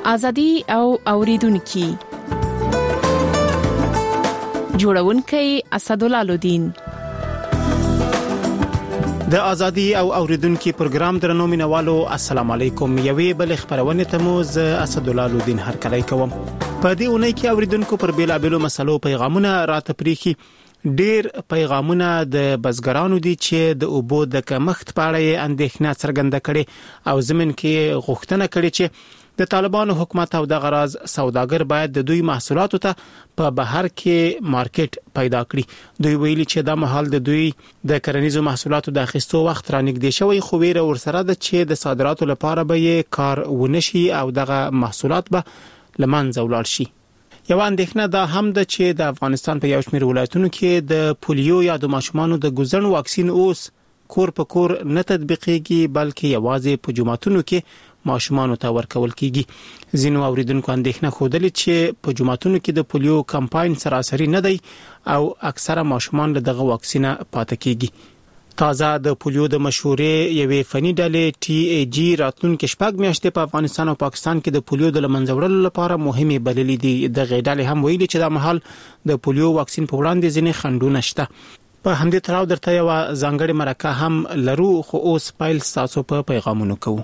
ازادي او اوریدونکو جوړونکي اسدالله الدین د ازادي او اوریدونکو پروګرام درنو مینوالو السلام علیکم یوې بل خبرونه ته مو ز اسدالله الدین هرکلی کوم په دې اونۍ کې اوریدونکو پر بیلابلو مسلو پیغامونه راته پریخي ډیر پیغامونه د بزګرانو دي چې د اوبو د کمښت په اړه اندېښنه څرګنده کړي او زمين کې غوښتنه کړي چې د طالبانو حکومت او د غراض سوداګر باید د دوی محصولاتو ته په بهر کې مارکیټ پیدا کړي دوی ویلي چې دا مهال د دوی د کرنیزو محصولاتو د اخیستو وخت رانږدې شوی خو ویره ورسره د چې د صادراتو لپاره به کار ونشي او دغه محصولات به لمنځه ولاړ شي یو اندېښنه دا هم ده چې د افغانستان په یو شمېر ولایتونو کې د پولیو یا د ماشومانو د ګوزن واکسین اوس کور په کور نه تطبیقيږي بلکې یوازې په جماعتونو کې ماشومانو ته ورکول کیږي ځینو اوریدونکو اندېښنه خوده چې په جماعتونو کې د پولیو کمپاین سراسری نه دی او اکثره ماشومان له دغه واکسینه پاتې کیږي تازه د پولیو د مشورې یوې فني ډلې ټي ای جی راتلونکو شپږ میاشتې په افغانستان او پاکستان کې د پولیو د لمنځه وړلو لپاره مهمه بللې دي د غېډلې هم ویلي چې د محل د پولیو واکسین په وړاندې ځینې خنډونه شته په همدې تراو درته یو ځانګړي مرکه هم لرو خو اوس پایل تاسو په پیغامونو کوو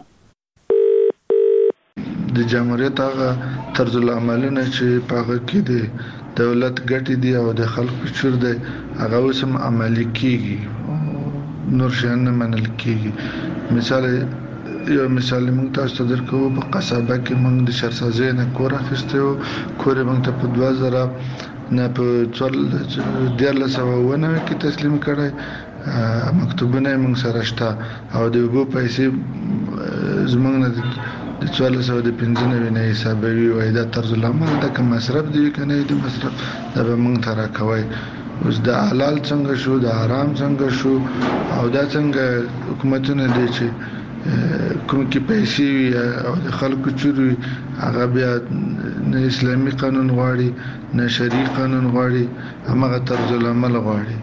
د جمهوریت هغه طرز العملونه چې پاغه کې دي دولت ګټي دي او د خلکو چور دي هغه وسم عملي کیږي نور شان نه منل کیږي مثال موږ تاسو ته درکو په قصابه کې موږ د شرسازۍ نه کور اخیستو کور موږ ته په 2000 نه په 1400 کې تسلیم کړای مکتوبونه موږ سره شته او د وګو پیسې زموږ نه د 1495 نه حسابوي او دا طرز العمل د کوم مصرف دی کنه د مصرف دا به موږ ترا کوي اوس د حلال څنګه شو د حرام څنګه شو او دا څنګه حکومتونه دي چې کوم کې پیسې او د خلکو چوري هغه بیا نه اسلامي قانون غواړي نه شرعي قانون غواړي هغه طرز العمل غواړي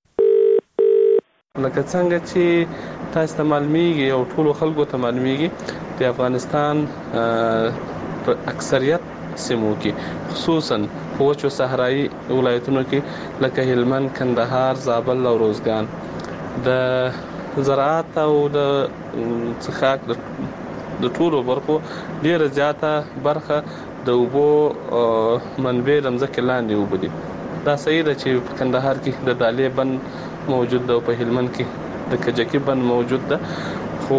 لکه څنګه چې تاسو ته معلومیږي او ټول خلکو ته معلومیږي د افغانستان په اکثریت سیمو کې خصوصا په وچو صحرایي ولایتونو کې لکه هلمند، کندهار، زابل او روزګان د زراعت او د څخاک د ټولو برخو ډیره زیاته برخه د اوبو منبع د ځمکې لاندې اوبه دي دا صحیح ده چې په کندهار کې د دالې بند موجود ده او په هلمند کې د کجکی بند موجود ده خو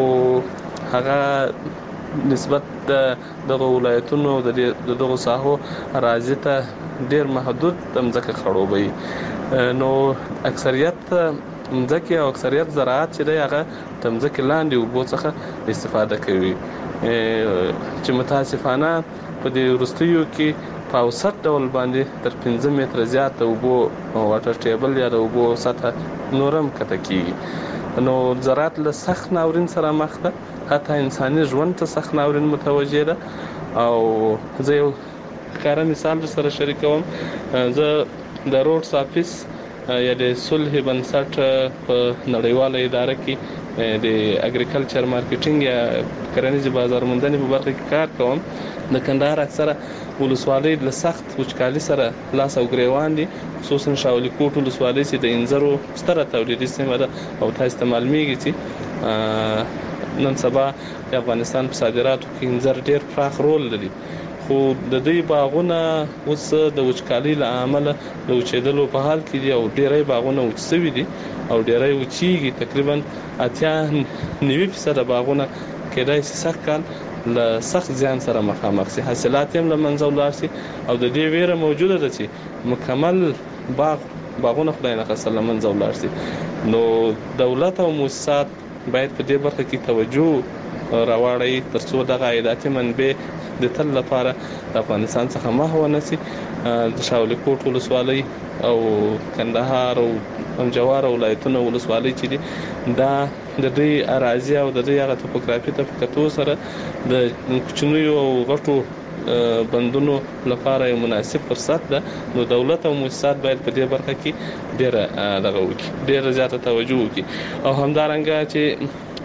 هغه نسبت دغه ولایتونو د دغه ساحو راځي ته ډیر محدود ځمکه خړوبوي نو اکثریت ځمکه او اکثریت زراعت چې دی هغه ځمکه لاندې اوبو څخه استفاده کوي چې متاسفانه په دې ورستیو کې په اوسط ډول باندې تر 15 متره زیات اوبو واټر ټیبل یا د اوبو سطح نورم کته کیږي نو زراعت له سخت ناورین سره مخ ده حتی انساني ژوند ته سخت ناورین متوجه ده او زه یو کار مثال سره شریکوم زه د روډز افیس یا د صلح بنسټ په نړیواله اداره کې د اګریکلچر مارکیټینګ یا کرنیز بازار موندنې په برخه کې کار کوم د کندهار اکثره ولسوالۍ له سخت وچکالي سره لاس او ګریوان دي خصوصا شاولي کوټ ولسوالۍ چې د انځرو ستره تولیدي سیمه ده او تاسو ته معلومیږي چې نن سبا د افغانستان په صادراتو کې انځر ډیر پراخ رول لري خو د دې باغونه اوس د وچکالي له امله د وچېدلو په حال کې دي او ډیرې باغونه وچسوي دي او ډیرې وچیږي تقریبا 80-90% باغونه کېدای شي سخت کال له سخت ځان سره مخامخ شي حاصلات هم له منځه ولاړ شي او د دې ویره موجوده ده چې مکمل باغونه خدای نه خسته له منځه ولاړ شي نو دولت او مؤسسات باید په دې برخه کې توجه راوړي ترڅو د عایداتي منبع د تل لپاره د افغانستان څخه محو نشي د شاولي کوټ ولسوالۍ او کندهار او جوار ولایتونو ولسوالۍ چې دي دا د دې اراضي او د دې هغه توپوګرافي ته فکتو سره د کوچنیو او غټو بندونو لپاره یو مناسب فرصت ده نو دولت او مؤسسات باید په دې برخه کې ډېر دغه وکړي ډېر زیاته توجه وکړي او همدارنګه چې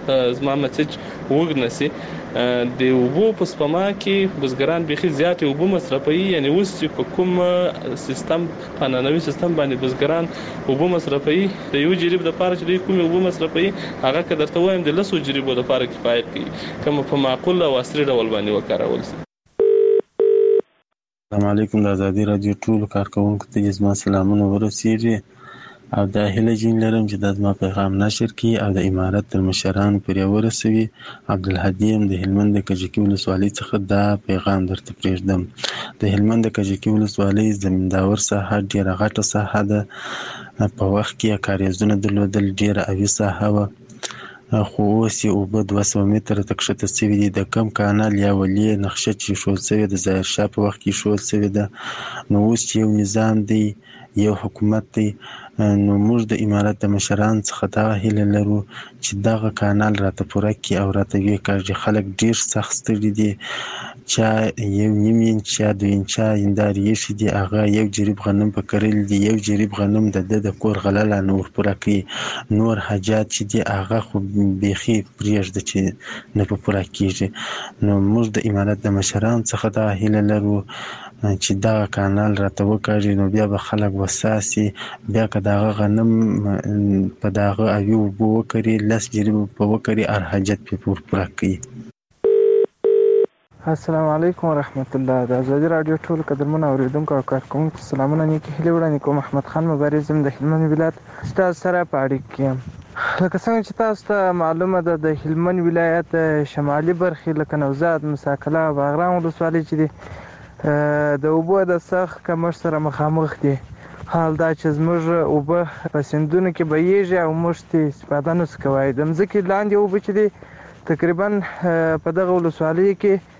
زما مسج وګ نسی د اوبو په سپما کې بزګران بيخي زیات اوبو مصرفوي یعنی اوس چې په کوم سیستم قانوني سیستم باندې بزګران اوبو مصرفوي د یو جریب د پاره چې کوم اوبو مصرفوي هغه کدرته وایم د لسو جریبو د پاره کفایت کوي کوم په معقول او عصري ډول باندې وکارول شي. السلام علیکم د ازادي رادیو ټول کارکونکو ته زما سلامونه ورسیږي او د هیله جین لرم چې د زما پیغام نشر کی او د امارت تر مشرانو پورې ورسوي. عبدالهادي د هلمند د کجکي ولسوالۍ څخه دا پیغام درته پرېږدم. د هلمند د کجکي ولسوالۍ زمینداور ساحه ډیره غټه ساحه ده. په وخت کې کاریزونه درلودل ډیره اوي ساحه وه خو اوس یې اوبه 200 متره ته کښته سوي دي. د کم کانال یا ولې نقشه چې ایښودل سوې د ظاهر شاه په وخت کې ایښودل سوې ده نو اوس چې یو نظام دی یو حکومت دی نو موږ د امارت د مشرانو څخه دا هیله لرو چې دغه کانال راته پوره کړي او راته ویې کړي. خلک ډېر سخت ستړي دي چا 1.5 انچ یا 2 انچه هندارې ایښي دي هغه یو جریب غنم په کرلي دي یو جریب غنم د کور غله لا نه ورپوره کوي نور حاجات چې دي هغه خو بیخي پرېږده چې نه په پوره کېږي. نو موږ د امارت د مشرانو څخه دا هیله لرو چې دغه کانال راته وکړي نو بیا به خلک وساسي بیا که دغه غنم په دغه اوي اوبو وکړي 10 جریب په وکړي هر حاجت پې پوره کوي. السلام علیکم ورحمت الله. د ازادي رادیو ټول قدرمن اوریدونکو او کارکونکو سلامونه نیکی هیلې وړاندې کوم. احمد خان مبارز د هلمند ولایت ستاسو سره په اړیکه کې یم. لکه څنګه چې تاسو ته معلومه ده د هلمند ولایت شمالي برخې لکه نوزاد مساکله او باغران ولسوالۍ چې دي د اوبو د سخت کمښت سره مخامخ دي. حال دا چې زموږ اوبه په سیندونو کې بهیږي او موږ ترې استفاده نشو کولی. د مځکې لاندې اوبه چې دي تقریبا په دغه ولسوالۍ کې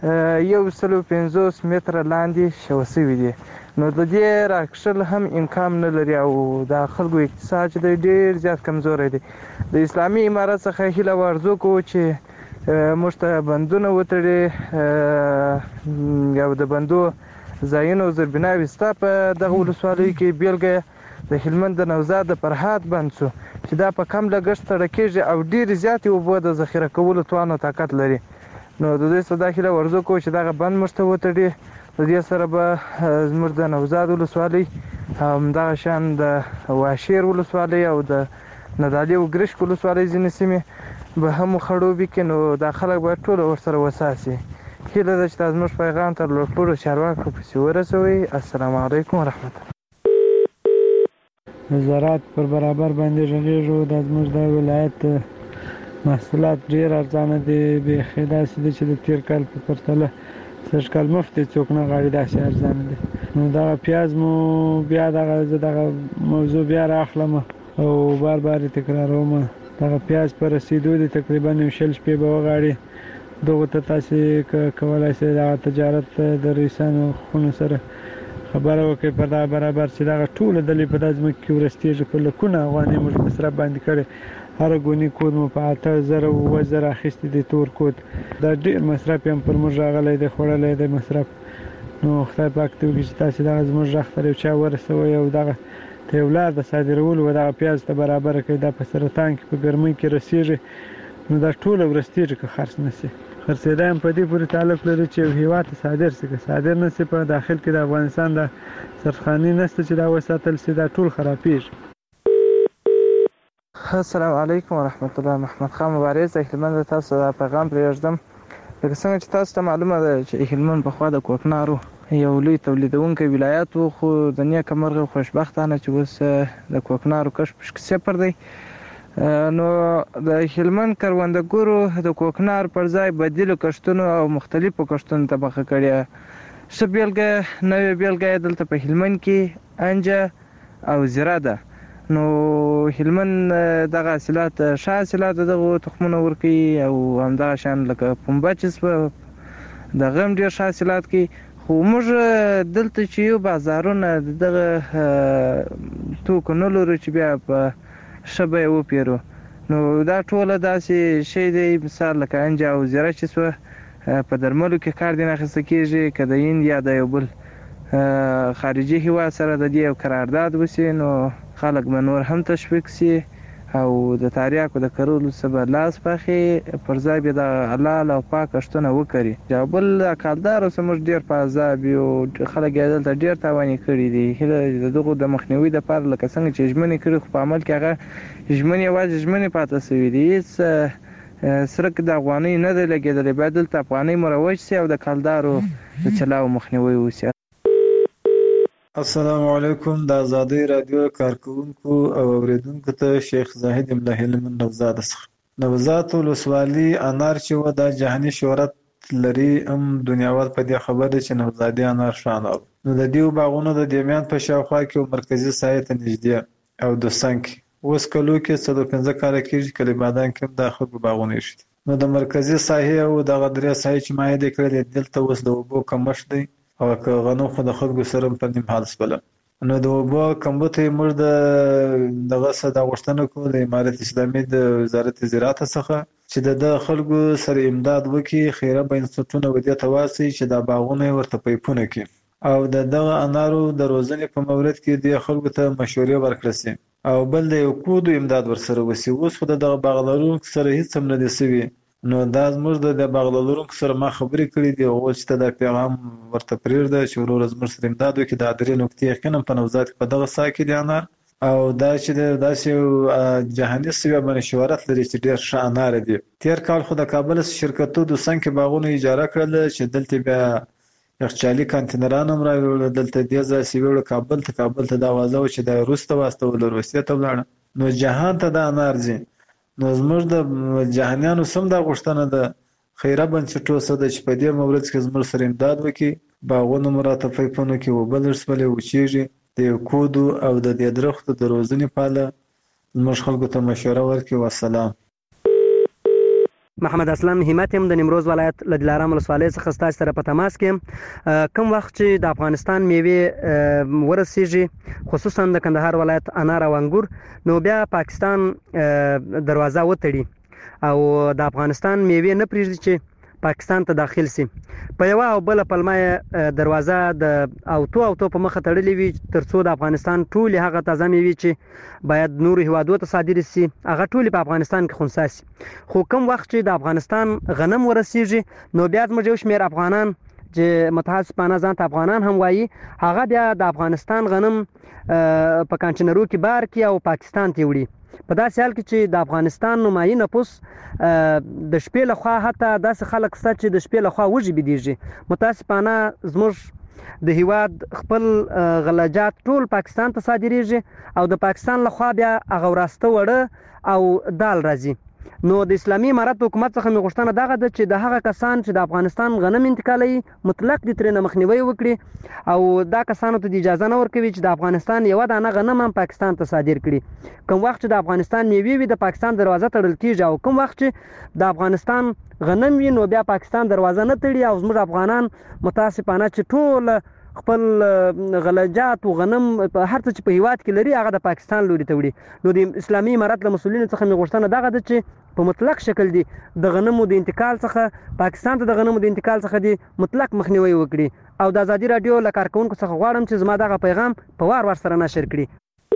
150 متره لاندې شوه سوي دي. نو د دې راکښل هم امکان نه لري او د خلکو اقتصاد چې دی ډېر زیات کمزوری دی. د اسلامي امارت څخه هیله ورزو کوو چې موږ ته بندونه وتړي او د بندو ځایونه او زیربناوې شته په دغه ولسوالیو کې. بیلګه د هلمند د نوزاد د فرهاد بند شو چې دا په کم لګښت تړل کېږي او ډېرې زیاتې اوبه د ذخیره کولو توان او طاقت لري. نو د دوی څخه دا هیله ورزو کوو چې دغه بند موږ ته وتړي. د دې سره به زموږ د نوزاد ولسوالۍ همدغه شان د واشیر ولسوالۍ او د ندالي او ګرشک ولسوالۍ ځینې سیمې به هم خړوبې کړي نو دا خلک باید ټول ورسره وساسي. هیله ده چې دا زموږ پیغام تر لوړپوړو چارواکو پسې ورسوئ. السلام علیکم ورحمت الله. د زراعت پر برابر باندې غږېږو. دا زموږ د ولایت محصولات ډېر ارزانه دي بیخي داسې دي چې د تېر کال په پرتله سږ کال مفت څوک نه غواړي داسې ارزانه دي. نو دغه پیاز مو بیا دغه موضوع بیا راخلم او بار بار یې تکراروم. دغه پیاز په رسیدو دي تقریبا 1 شپې به وغواړي. دغو ته تاسې کولی شئ دغه تجارت د رئیسانو خونو سره خبره وکړئ په دغه برابر چې دغه ټوله ډلې په دا ځمکه کې ورستېږي. په لکونه افغانۍ موږ مصرف باندې کړی. هر ګونی کود مو په 8,000 او 9,000 اخیستی دی تور کود. دا ډېر مصرف هم پر موږ راغلی دی خوړلی دی مصرف. نو خدای پاک دې وکړي چې تاسې دغه زموږ غږ ته یو چا ورسوئ او دغه ته یو لار د صادرولو و دغه پیاز ته برابره کړئ. دا په سرطان کې په ګرمۍ کې رسېږي نو دا ټوله ورستېږي که خرڅ نه شي. خرڅېدا هم په دې پورې تعلق لري چې یو هېواد ته صادر شي. که صادر نه شي په داخل کې د افغانستان د سرخانې نشته چې دا وساتل شي دا ټول خرابېږي. السلام علیکم ورحمت الله. محمد خان مبارز د هلمند تاسو ته پیغام پرېږدم. لکه څنګه چې تاسو ته معلومه ده چې هلمند پخوا د کوکنارو یو لوی تولیدونکی ولایت و خو د نیکه مرغه خوشبختانه چې اوس د کوکنارو کښت په صفر دی. نو د هلمند کروندګرو د کوکنار پر ځای بدیلو کښتونو او مختلفو کښتونو طبقه کړې. ښه بیلګه نوې بیلګه یې دلته په هلمند کې انجه او زیره ده. نو هلمند دغه حاصلات ښه حاصلات دغه تخمونه ورکوي او همدغه شان لکه پنبه چې دغه هم ډېر ښه حاصلات کوي. خو موږ دلته چې یو بازارونه دغه توکو نه لرو چې بیا په ښه بیه وپېرو. نو دا ټوله داسې شی دی مثال لکه انجه او زیره چې سوه په درملو کې کار دې نه اخیسته کېږي که د هند یا د یو بل خارجي هیواد سره د دې یو قرارداد وشي نو خلک به نور هم تشویق شي او د تاریاکو د کرلو سبا لاس پخې پر ځای به د حلال او پاک اشتونه وکړي. یا بل کالدار سمج ډیر په عذاب یو خلک یې دلته ډیر تاواني کړي دي. هله دغه د مخنیوي د پر لکه څنګه چې ژمنې کړي خو په عمل کې هغه ژمنې واځي ژمنې پاتې شوی دي. هیڅ سرک د افغاني نه دی لګېدلی، باید دلته افغاني مروج سي او د کالدارو د چلاو مخنیوي وسي. السلام علیکم. د آزادۍ رادیو کارکونکو او اوریدونکو ته شیخ زاهد املاهی لمن نوزاد څخه نوزاد ولسوالي انار چې و د جهاني شهرت لري هم دنیاوال په دې خبر دي چې نوزادي انار شانه. نو د دیو باغونو د دیمیان په شاوخوا کې مرکزی ساحې ته نږدې او د سنگ اوس کلو کې 115 کال کېږي کلی بادان کې د خلکو باغونه شي. نو د مرکزی ساحې او د غدرې ساحې چې مایده کړل دلته اوس د اوبو کمښت دی او که غنو خو د خلکو سره په نیم حال سپله. نو د اوبو کمبود موږ دغه څه د غوښتنه کوو د امارت اسلامي د وزارت زراعت څخه چې د خلکو سره امداد وکړي، خیره بنسټونه ودې ته واسي چې د باغونه ورته پیپونه کړي او د دغه انارو د روزنې په مورد کې د خلکو ته مشورې ورکړي سي او بل د یو کودو امداد ورسره وسی. اوس خو د دغه باغ لرونکو سره هیڅ هم نه دي سوي. نو دا زموږ د باغ لرونکو سره ما خبرې کړې دي او چې ته دا پیغام ورته پرېږده چې ورور زموږ سره امداد وکړي. دا درې نقطې یقینا په نوزاد کې په دغه ساحه کې دي انار او دا چې داسې جهاني سویه باندې شهرت لري چې ډېر ښه انار دي. تېر کال خو د کابل شرکتو د سنګ کې باغونه اجاره کړل چې دلته بیا یخچالي کانتینران هم راوړل. دلته دې ځای سویړو کابل ته دا وازه و چې د روس ته واستول، روسیې ته ولاړه. نو جهان ته د انار ځي. نو زموږ د جهانیانو سم دا غوښتنه ده خیره بنسټو څخه چې په دې مورد کې زموږ سره امداد وکړي، باغونه مراته پیپونه کې اوبه لړسپلې وچېږي، د کودو او د دې درختو د روزنې په اړه زموږ خلکو ته مشوره ورکړي. والسلام. محمد اسلام همت هم د نیمروز ولایت له دلارام ولسوالۍ څخه ستاسو سره په تماس کې. کوم وخت چې د افغانستان میوې ورسیږي خصوصا د کندهار ولایت انار او انګور، نو بیا پاکستان دروازه وتړي او د افغانستان میوې نه پرېږدي چې پاکستان ته داخل سي. په یو او بل پلمه دروازه د اوتو په مخه تړلې وي ترڅو د افغانستان ټول هغه تازه میوې چې باید نور هیوادو ته صادر سي هغه ټول په افغانستان کې خنثی سي. خو کوم وخت چې د افغانستان غنم ورسیږي نو بیا زموږ یو شمېر افغانان چې متاسفانه ځان ته افغانان هم وایي هغه بیا د افغانستان غنم په کانټینرو کې بار کړي او پاکستان ته وړي. په داسې حال کې چې د افغانستان نمایي نفوس د شپې لخوا حتی داسې خلک شته چې د شپې لخوا وږي بېدېږي. متاسفانه زموږ د هیواد خپل غلجات ټول پاکستان ته صادریږي او د پاکستان لخوا بیا هغه وراسته وړه او دال راځي. نو د اسلامي امارت حکومت څخه مې غوښتنه دغه ده چې د هغه کسان چې د افغانستان غنم انتقالوي مطلق دې ترېنه مخنیوی وکړي او دا کسانو ته د اجازه نه ورکوي چې د افغانستان یوه دانه غنم هم پاکستان ته صادر کړي. کوم وخت چې د افغانستان میوې وي د پاکستان دروازه تړل کېږي او کوم وخت چې د افغانستان غنم وي نو بیا پاکستان دروازه نه تړي او زموږ افغانان متاسفانه چې ټول خپل غلجات او غنم په هر څه چې په هیواد کې لري هغه د پاکستان لوري ته وړي. نو د اسلامي امارت له مسؤلینو څخه مې غوښتنه دغه ده چې په مطلق شکل دي د غنمو د انتقال څخه پاکستان ته د غنمو د انتقال څخه دي مطلق مخنیوي وکړي. او د ازادي رادیو له کارکونکو څخه غواړم چې زما دغه پیغام په وار سره نشر کړي.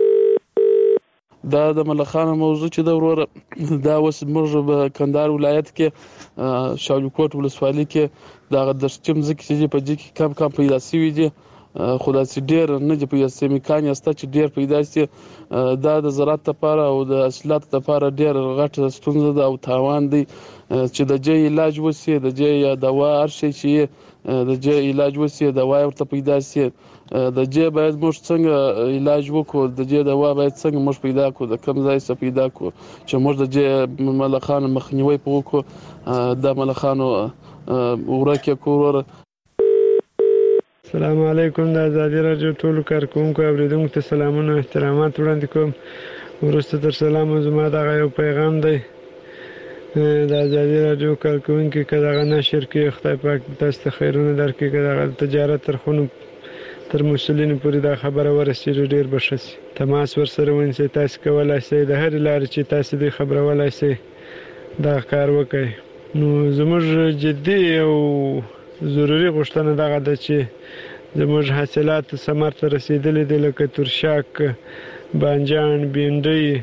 دا د ملخانه موضوع چې د وروره دا اوس موږ په کندهار ولایت کې شاولیکوټ ولسوالۍ کې دغه د ځمکې چې په دې کې کم پیدا شوي دي خو داسې ډېر نه دي پیدا شوي. امکان یې شته چې ډېر پیدا شي. دا د زراعت لپاره او د حاصلاتو لپاره ډېر غټه ستونزه ده او تاوان دی چې د دې علاج وشي، د دې دوا هر شی چې د دې علاج وشي دوا ورته پیدا شي. د دې باید موږ څنګه علاج وکړو، د دې دوا باید څنګه موږ پیدا کړو، د کوم ځای څخه پیدا کړو چې موږ د دې ملخانو مخنیوی وکړو، د ملخانو ورکه کړو. السلام علیکم. د آزادي رادیو ټولو کارکونکو او اوریدونکو ته سلامونه او احترامات وړاندې کوم. وروسته تر سلام زما دغه یو پیغام دی د آزادي رادیو کارکونکو که دغه نشر کې خدای پاک تاسو ته خیرونه درکړي، که دغه تجارت تر خونو تر مسؤلینو پورې دا خبره ورسېږي ډېر به ښه شي. تماس ورسره ونیسئ. تاسو کولی شئ د هرې لارې چې تاسو دې خبرولی شئ دا کار وکړئ. نو زموږ جدي او ضروري غوښتنه دغه ده چې زموږ حاصلات ثمر ته رسېدلي دي لکه ترشاک، بانجان، بینډۍ،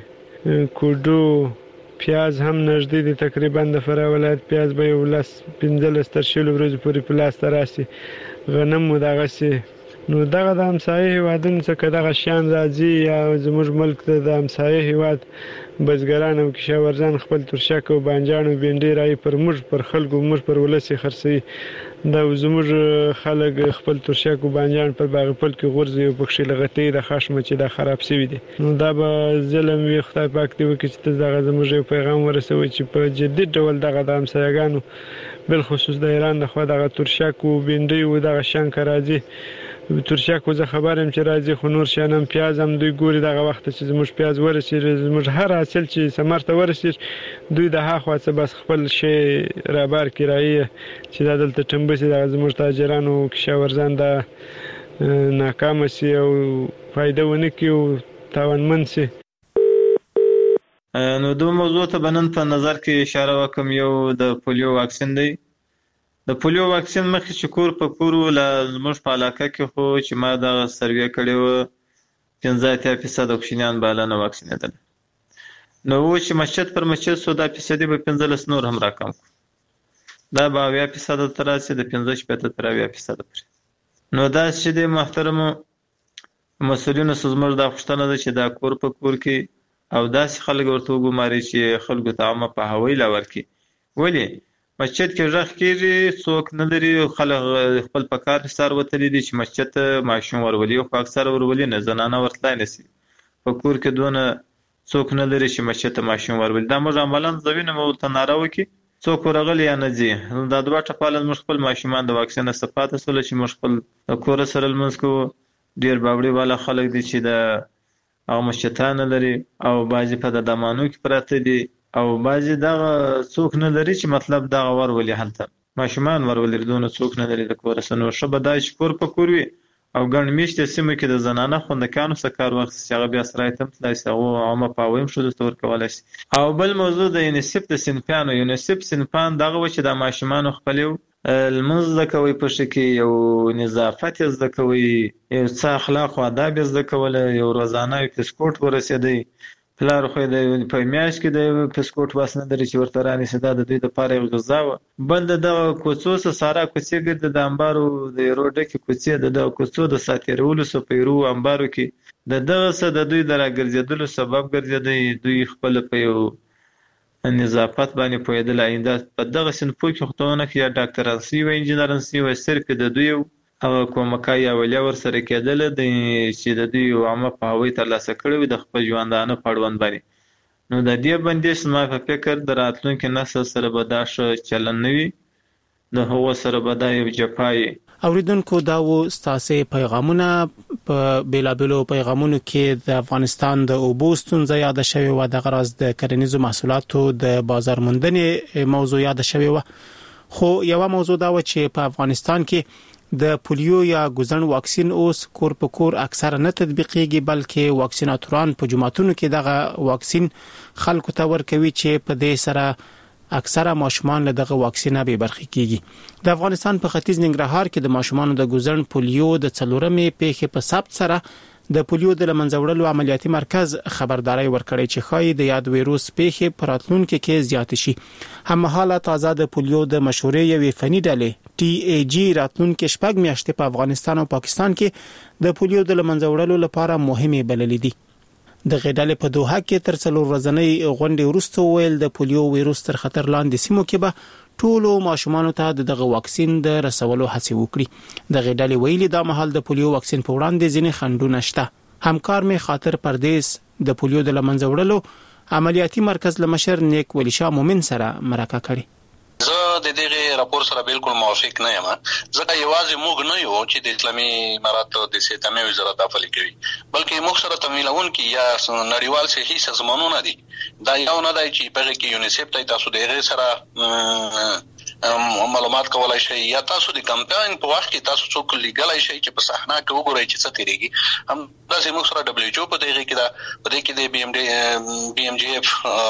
کوډو پیاز هم نږدې دي، تقریبا د فراه ولایت پیاز به یو 15 تر 20 ورځې پورې په لاس ته راسي. غنم مو دغسې. نو دغه د همسایه هیوادونو څخه دغه شیان راځي یا زموږ ملک ته د همسایه هیواد بزګران او کشاورزان خپل ترشک او بانجان او بینډۍ رایې پر موږ پر خلکو موږ پر ولس یې خرڅوي. دا زموږ خلک خپل ترشک او بانجان پر باغ پل کې غورځي او پکښې لغتې د خشمه چې دا خراب شوي دي. نو دا به ظلم وي. خدای پاک دې وکړي چې ته دغه زموږ یو پیغام ورسوي چې په جدي ډول دغه د همسایهګانو بالخصوص د ایران لخوا دغه ترشک او بینډۍ او دغه شیان که راځي، ترشک زه خبر یم چې راځي، خو نور شیان هم پیاز هم دوی ګوري دغه وخت چې زموږ پیاز ورسېږي، زموږ هر حاصل چې ثمر ته ورسېږي دوی د هاخوا څه بس خپل شی رابار کرایي چې دا دلته ټمبسي دغه زموږ تاجران او کشاورزان دا ناکامه سي او فایده ونه کړي او تاوانمند سي. نو دو موضوع ته به نن په نظر کې اشاره وکړم. یو د پولیو واکسین دی. د پولیو واکسین مخکې چې کور په کور زموږ په علاقه کې خو چې ما دغه سروې کړې وه 85% کوچنیان به هله نه واکسینېدل. نو و چې مسجد پر مسجد سو دا فیصدي به 15 نور هم راکم کړو. دا به 80% ته راسي د 15-15 تر 80% پورې. نو داسې چې د محترمو مسؤلینو څخه زموږ دا غوښتنه ده چې دا کور په کور کې او داسې خلک ورته وګماري چې خلکو ته عامه پوهاوی لا ورکړي. ولې مسجد کې غږ کېږي، څوک نه لري، خلک خپل په کار سر وتلي دي چې مسجد ته ماشوم ورولي، خو اکثره ورولي نه، زنانه ورتلی نه شي. په کور کې دونه څوک نه لري چې مسجد ته ماشوم ورولي. دا موږ عملاً زوینه مو ورته ناره وکړي څوک ورغلی یا نه ځي. دا دوه ټپاله زموږ خپل ماشومان د واکسین نه پاتې شول چې موږ خپل د کوره سره لمونځ کوو. ډېر باوړي والا خلک دي چې د هغه مسجدان نه لري او بعضې په د دمانو کې پراته دي او بعضې دغه څوک نه لري چې مطلب دغه ورولي هلته ماشومان ورولي دونه څوک نه لري د کوره سره. نو ښه به دا چې کور په کور وي او ګڼ میشتې سیمو کې د زنانه خوندکانو څخه کار واخیستل چې هغه بیا سرایت هم تللی شي، هغو عامه پوهاوی هم ښځو ته ورکولی شي. او بل موضوع د یونیسف د صنفیانو. یونیسف صنفان دغه وه چې د ماشومانو خپلې لمونځ زده کوئ په ښه کې، یو نظافت یې زده کوئ، یو څه اخلاق و آداب یې زده کولی، یو روزانه یو پسکوټ ورسېدی. پلار خو یې په میاشت کې د پسکوټ بس نه لري چې ورته رانیسي. دا د دوی دپاره یو غذا وه. بل د دغه کوڅو څه سارا کوڅې ګرځي، د انبارو د ایرو ډکې کوڅې د دغه کوڅو د ساتېرولو څه په ایرو انبارو کې د دغه څه د دوی د راګرځېدلو سبب ګرځېدی. دوی خپله په یو نظافت باندې پوهېدل. آینده په دغه صنفو کې خو ته ونه کړي یا ډاکټران سي وه انجینران سي وه، صرف د دوی هغه کومکای اولیه ورسره کېدله چې د دوی عامه پوهاوی ترلاسه کړی وي د خپل ژوندانه په اړوند باندې. نو د دې بندیش زما په فکر د راتلونکي نسل سره به دا ښه چلن نه وي، د هغو سره به دا یو جفا وي. اوریدونکو دا و ستاسې پیغامونه. په بیلابیلو پیغامونو کې د افغانستان د اوبو ستونزه یاده شوې وه، دغه راز د کرنیزو محصولاتو د بازار موندنې موضوع یاده شوې وه. خو یوه موضوع دا و چې په افغانستان کې د پولیو یا ګوزن واکسین اوس کور په کور اکثره نه تطبیقېږي، بلکې واکسیناتوران په جماعتونو کې دغه واکسین خلکو ته ورکوي چې په دې سره اکثره ماشومان له دغه واکسینه به برخې کیږي. د افغانستان په ختیځ ننګرهار کې د ماشومانو د ګوزن پولیو د 4مې پیښې په ثبت سره د پولیو د لمنځه وړلو عملیاتي مرکز خبرداري ورکړی چې ښایي د یاد ویروس پیښې په راتلونکي کې زیات شي. هممهاله تازه د پولیو د مشورې یوې فني ډلې TAG راتلونکي 6 میاشتې په افغانستان او پاکستان کې د پولیو د لمنځه وړلو لپاره مهمه بللې دي. د غېډلې په دوحه کې تر 4 ورځې غونډې وروسته ویل د پولیو ویروس تر خطر لاندې سیمو کې به ټولو ماشومانو ته دغه واکسین د رسولو هڅه وکړي. د غېډلې ویلي دا مهال د پولیو واکسین په وړاندې ځینې خنډونه شته. همکار می خاطر پردیس د پولیو د لمنځه وړلو عملیاتي مرکز لمشر نیک ولی شاه مومن سره مرکه کړي. زه د دغه راپور سره بالکل موافق نه یم، ځکه یوازې موږ نه یو چې د اسلامي اماراتو د صحتمه وزارت عملي کوي، بلکې موږ سره تمویلون کې یا نړیوال صحي سازمانونه دي. دا یو نه دی چې په کې یونیسف ته تاسو د هغه سره معلومات کولای شي یا تاسو د کمپاین په وخت کې تاسو څوک لیګلای شي چې په صحنه کې وګورئ چې څه تیریږي. هم تاسو موږ سره WHO په دغه کې دا په دې کې د BMGF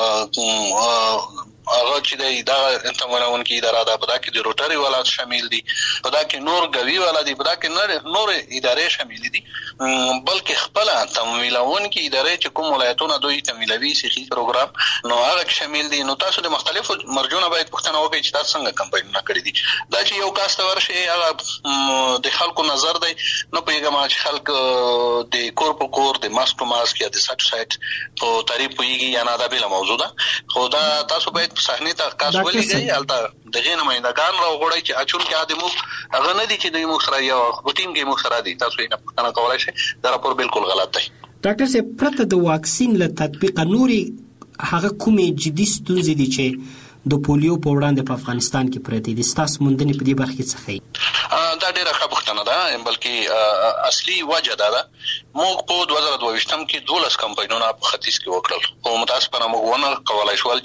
هغه چې دا تمویلون کې اداره ده، په دا کې د روټري ولایت شامل دي، په دا کې نور غوي ولادي، په دا کې نور ادارې شامل دي. بلکې خپل تمویلون کې ادارې چې کوم ولایتونه دوی تمویلوي صحي پروګرام نو هغه شامل دي. نو تاسو د مختلفو مرجونه باید پوښتنه وکړئ چې تاسو څنګه کمپاینونه کړی دي. دا چې یو کاست ورشي هغه د خلکو نظر دی نو پیغام چې خلک د کور په کور د ماسک ماسک یا د سټ په تعریف ویږي یا نه دا بل موضوع ده. خو دا تاسو باید په صحنه ته کاس ولګي البته دغه نمائندگان راوغړی چې اچول کې ادمو هغه نه دي چې د مخ سره یو ټیم کې مخ سره دي. تاسو یې نه پوښتنه کولای شئ دا راپور بالکل غلط دی. ډاکټر صاحب پرته د واکسین له تطبیق نوري هغه کومې جدي ستونزې دي چې د پولیو په وړاندې په افغانستان کې پرته دي ستاسو موندنې په دې برخه کې څه ښیي؟ دا ډیره ښه پوښتنه ده بلکې اصلي وجه دا ده موږ په 2022 کې 12 کمپاینونه په ختیځ کې وکړل او متاسفانه موږ ونه کولای شول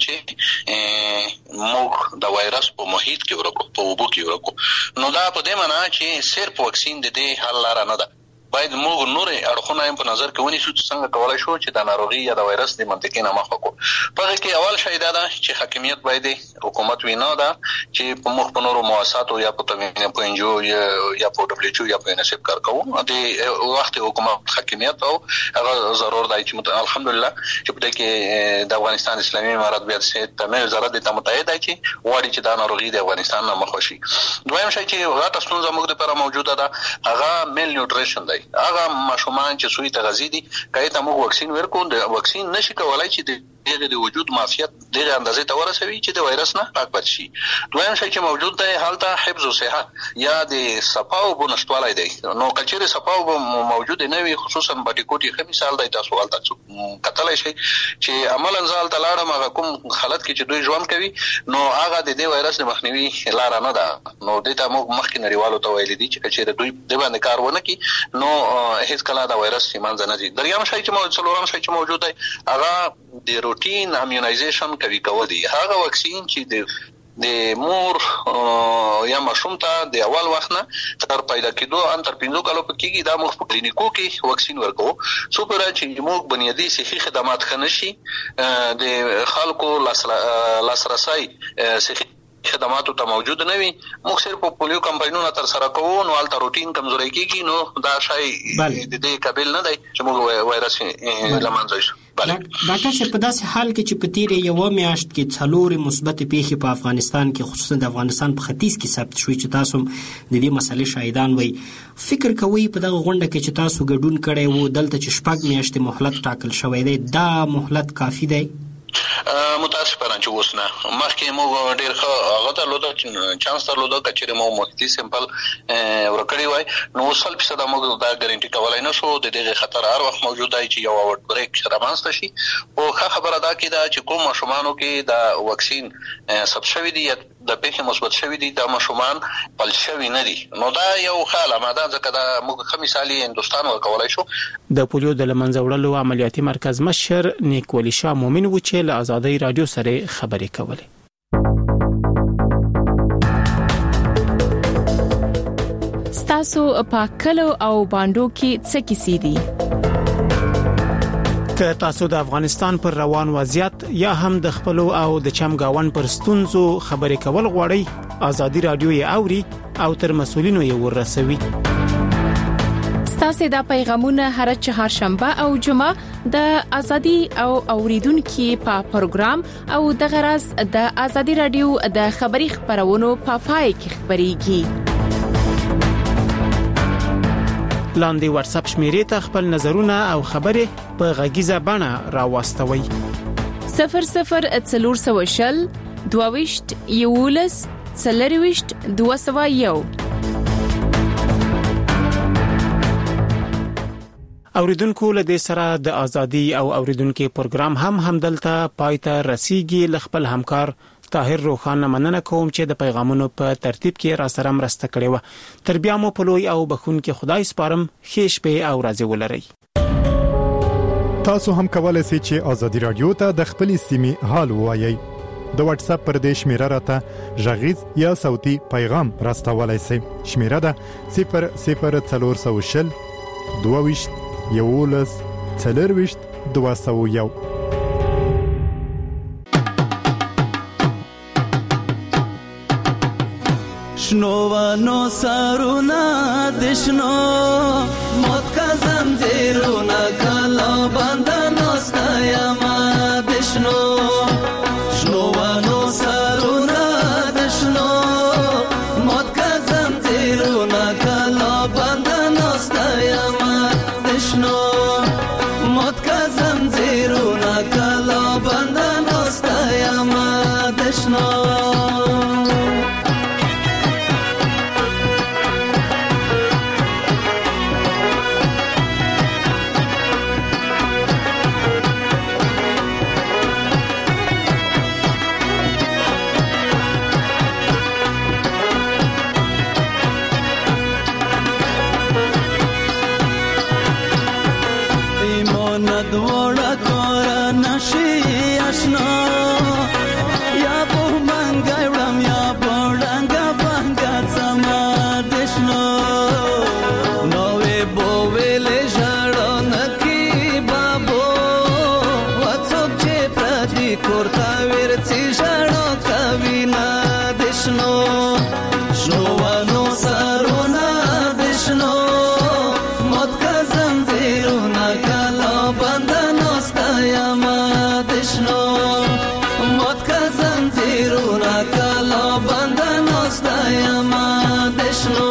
چې موږ د وایرس په محیط کې ورکو په وبو کې ورکو. نو دا په دې معنی چې صرف واکسین د دې حل لاره نه ده. باید موږ نور اړخونه په نظر کې ونیسو چې څنګه کولای شو چې د ناروغي یا د وایرس د منطقې نه مخ وکړو. په کې اول شی دا ده چې حاکمیت باید حکومت وینا ده چې په مخ په نورو مؤسساتو یا په تمرین په انجو یا په دبليو یا په نسب کار کوو د وخت حکومت حاکمیت او هغه ضرور دی چې الحمدلله چې په کې د افغانستان اسلامي امارات بیا د تمام وزارت د متحده دی چې وړي چې د ناروغي د افغانستان نه مخ وشي. دویم شی چې غاټه ستونزه موږ لپاره موجوده ده هغه میل نیوټریشن دی. هغه ماشومان چې سوی تغذیه دي کله ته موږ واکسین ورکو د واکسین نشي کولای چې د وجود معافیت دغه اندازې ته ورسوي چې د وایرس نه پاک پاتې شي. دویم شی چې موجود دی حالت حفظ او صحت یا د صفاو بنشتوالای دی. نو کلچر صفاو موجود نه وي خصوصا باټیکوټي خو مثال دی تاسو حالت کتلای شي چې عملاً ځال تلاړه ما کوم حالت کې چې دوی ژوند کوي نو هغه د دې وایرس د مخنیوي لار نه ده. نو دته موږ مخکې نړیوالو ته ویل دي چې دوی د باندې کار ونه کوي نو هیڅ کله د وایرس سیمان نه دي. دریم شی چې موجود دی هغه د روټین امونایزیشن کوي دی. هغه واکسین چې د مور یا ماشوم ته د اول وخت نه تر پیدا کېدو ان تر 5 کالو پکې دا موږ په کلینیکو کې واکسین ورکو سوپر چې موږ بنیادی صحي خدمات خنشي د خلکو لاسرسي صحي خدماتو ته موجود نه وي. موږ صرف په پولیو کمپاینونه تر سره کوو نو الته روټین کمزوري کیږي نو دا شای د دې قابل نه دی چې موږ وایرس لمنځه شو. ډاکټر صاحب په داسې حال کې چې په تیرې یو میاشت کې 4 مثبت پیښې په افغانستان کې خصوصا د افغانستان په ختیځ کې ثبت شوې چې تاسو د دې مسلې شاهدان وي فکر کوي په دغه غونډه کې چې تاسو ګډون کړی وو دلته چې 6 میاشتې مهلت ټاکل شوی دی دا مهلت کافي دی؟ متاسفانه چې وسنه مخکې موږ ډېر ښه هغه درلوده چانس درلوده چې موږ محیطي سیمپل ورکړی وای نو 100% موږ دا ګارانټي کولای نه شو. د دې خطر هر وخت موجود دی چې یو اوټ بریک رامنځته شي او ښه خبره ده چې کوم ماشومانو کې دا واکسین ثبت شوی دی یا د پیښې مثبت شوی دی دا ماشومان بل شوی نه دي نو دا یو خاله ماده ځکه دا موږ خو مثالي هندستان ورکولای شو. د پولیو د لمنځه وړلو عملیاتي مرکز مشر نیکولي شاه مومن و چې له آزادۍ رادیو سره خبرې کولې. ستاسو په کلو او باندو کې څه کیسې دي؟ که تاسو د افغانستان پر روان وضعیت یا هم د خپل او د چمګاون پر ستونزو خبرې کول غواړئ آزادۍ رادیو یې اوري او تر مسولینو یې ورسوي. ستاسو د پیغامونه هر چهارشنبه او جمعه د ازادي او اوریدونکو په پروګرام او د غرض د ازادي رادیو د خبري خبرونو په پای کې خبريږي. لاندې واتس اپ شمیرې ته خپل نظرونه او خبرې په غږیزه بڼه راوستوي. 0040 22 یولس 40 201. اوریدونکو له دې سره د ازادي او اوریدونکو پروګرام هم دلته پایته رسیدي. لخپل همکار طاهر روخان مننه کوم چې د پیغامونو په ترتیب کې را سره مرسته کړې و. تر بیا مو په لوی او بخون کې خدای سپارم. خیش په او راځي ولري. تاسو هم کولای شئ چې ازادي رادیو ته د خپل سیمې حال وایي. د واتس اپ پر دې شمیره راته ژغیز یا صوتي پیغام راستولای شئ. شمیره ده 00420 22 یولس 40 201. شنو ونو سرونا دشنو موت کا زنجیرونه کلا بنده ناستایم دشنو شنو و نو سرونه دشنو مات که زنجیرونه کلا بنده ناستایم دشنو مات که زنجیرونه کلا بنده ناستایم دشنو دوړه کور نشي آشنا یا په منګا وړم یا بوډنګا بنګا سما دشنو نوې بوویلې ژړو نکی بابو وڅوک چې پردي کورتا ورڅي ژړو کوي نه دشنو شنو ونو سرونه دشنو مت کا زنجیرونه کلا بنده ناستایم دشنو مت که زنجیرونه کلا بنده ناستایم دشنو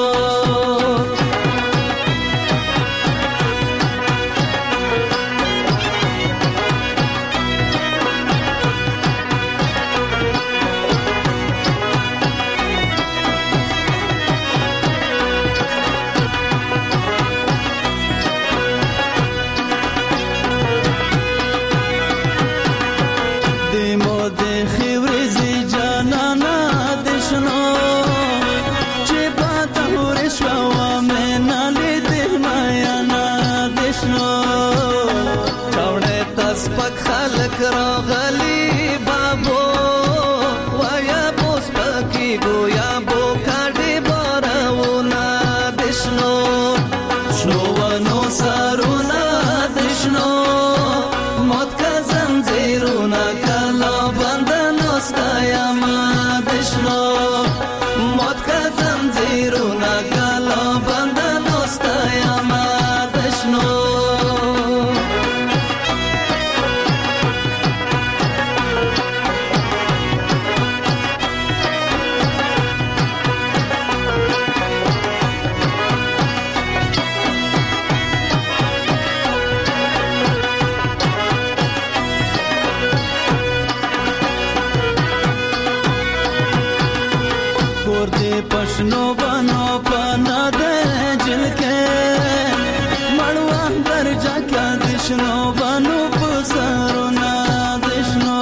خلق راغلی بابو ویا بوس پکی گویا بو کاردی بارونا دشنو شنو ونو سارونا دشنو مات که زنجیرونا کلا بنده ناستایم دشنو مات که زنجیرونا کلا بنده ناستایم دشنو पशनो बनो पना दे जिलके मड़वा दर जाके दिशनो बनो पुसरो ना दिशनो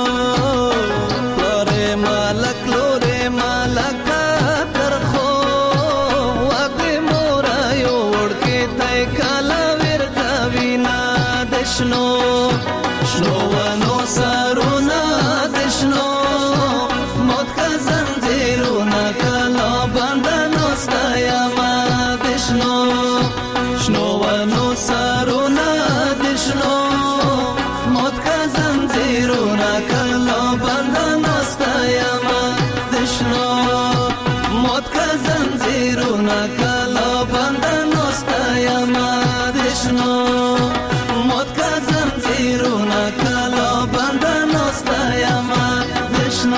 लोरे मालक तरखो वाके मोरायो उड़के तय काला विरता विना दिशनो शनो वनो सारो ना दिशनो मौत का जंजीरो ना कला बंदा नोस्तायम दिशनो शनो वनो सारो ना दिशनो मौत का जंजीरो ना कला बंदा नोस्तायम दिशनो मौत का जंजीरो ना कला बंदा नोस्तायम दिशनो मौत का जंजीरो ना कला बंदा नोस्तायम दिशनो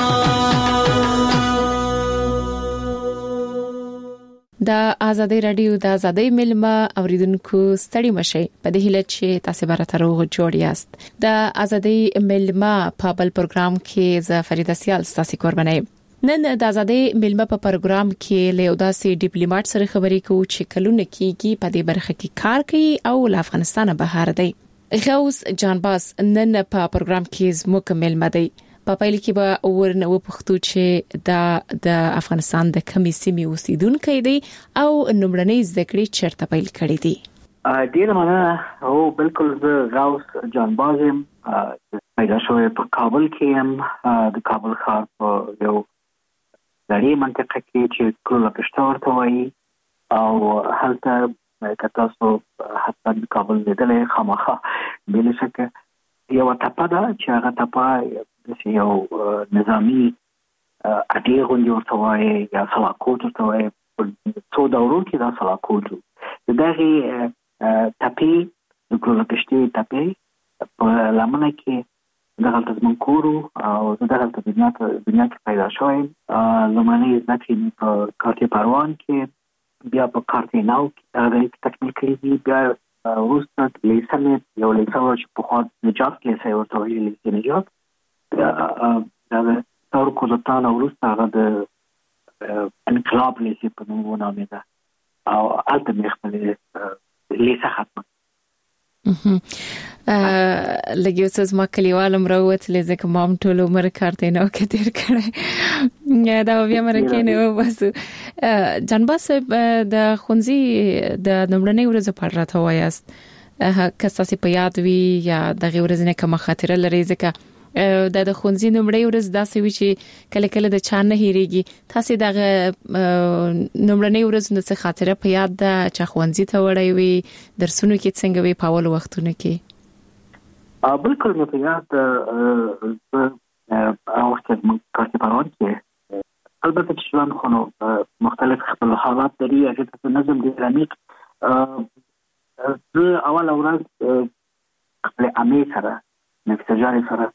د ازادي رادیو د ازادي ملما اوریدونکو ستړي مشي په دې هیله چې تاسو به تر وګ جوړ یاست د ازادي ملما په بل پروګرام کې ز فریدا سیال تاسو قربانای نن د ازادي ملما په پروګرام کې له داسې ډیپلوماټ سره خبرې کوو چې کلونه کېږي په دې برخه کې کار کوي او له افغانستان بهر دی غوث جانباز نن په پروګرام کې زموږ ملما دی په پایل کې به ورنه وپختو چې د افغانستان د کمیسیمي اوسیدونکو دی او نمړنۍ ذکرې چرته پیل کړې دي ډیر مننه او بالکل زه غوث جانبازم پیدا شوی په کابل کې هم د کابل ښار په یو لړۍ منطقه کې چې کلو پښتو ورته وایي او هلته کتاسو حتی د کابل لیدلې خامخا بل شکه یو ټاپه ده چې هغه ټاپه د یو نظامی اډې غونډې ورته وایي یا سلاکوټ ورته وایي په څو دورو کې دا سلاکوټ د دغې ټاپې د کلو کشتي ټاپې په لمنه کې دغلته زمون کورو او دغلته دنیا کې پیدا شوم. لومړنۍ زده کړې په کارتې پروان کې، بیا په کارتې ناو کې تکمیل کړې دي. بیا وروسته لیسه مې یو لیسه وه چې پخوا نجات لیسه یې ورته ویلې، لیسې نجات. د څلورو کلونو وروسته هغه د انقلاب لیسې په نوم ونامېده او هلته مې خپلې لیسه ختمه. لګي اوس ما کلیوالم راوتلې ځکه ما هم ټول عمر کارته نه کې تیر کړی دا بیا مرکه نه بس. جنبا صاحب د خونزي د نمړنۍ ورځ په اړه راته وایاست، که تاسو په یاد وي یا د غوړ نه کوم خاطره لري، ځکه د خونزي نمړنۍ ورځ داسې وي چې کله کله د چا نه هېریږي. تاسو د نمړنۍ ورځ نو څه خاطره په یاد ده چې خونزي ته وړي وي، درسونه کې څنګه وي په اول وختونو کې؟ بالکل مې په یاد وخت من کارتې پروان کې. البته چې ژوند خو نو مختلف خپل حالات لري، هغه ته نظم دی عمیق. زه اول ورځ خپل امې سره نفس جاري سره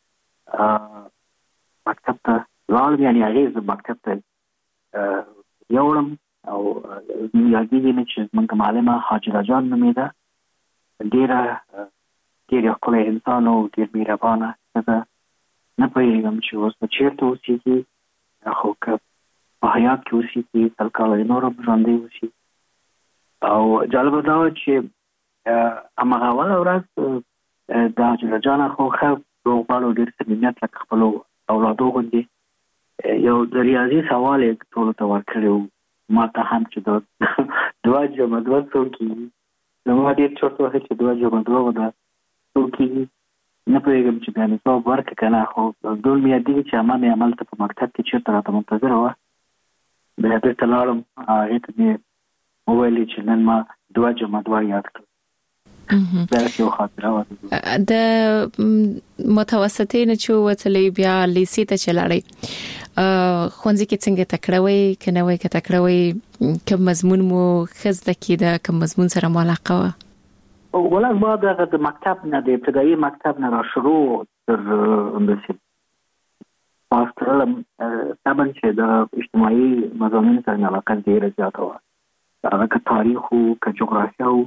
مکتب ته لاړم، یعنی هغه زه مکتب ته یوړم او یادېږي مې چې زموږ معلمه حاجره جان نومېده، ډېر ښکلی انسان او ډېر مهربانه ښځه. نه پوهېږم چې اوس به چېرته اوسېږي، خو که په حیات کې اوسېږي سل کاله یې نور هم ژوندی اوسي. او جالبه دا وه چې هماغه اوله ورځ د حاجره جانه خو ښه روغبړ او ډېر صمیمیت لکه خپلو اولادو غوندې یو د ریاضي سوال یې ټولو ته ورکړی و، ما ته هم چې دوه جمع دوه څو کېږي. زما ډېر چورت وهي چې دوه جمع دوه به ده څو کېږي. نه پوهېږم چې بیا مې ځواب ورکړه که نه، خو ډول مې یادېږي چې عمه مې هملته په مکتب کې چېرته راته منتظره وه. بیا بېرته لاړم، هغې ته مې وویلې چې نن ما دوه جمع دوه یاد کړل. دا یو خاطره وه. د متوسطې نه چې ووتلې بیا لیسې ته چې لاړې، ښوونځي کې څنګه تکړه وئ که نه وئ؟ که تکړه وئ کوم مضمون مو ښه زده کېده، کوم مضمون سره مو علاقه وه؟ ولې ما د مکتب نه د ابتدایي مکتب نه را شروع تر همداسې پاس کړلم. طبعا چې د اجتماعي مضامینو سره مې علاقه ډېره زیاته وه، هغه که تاریخ و که جغرافیه و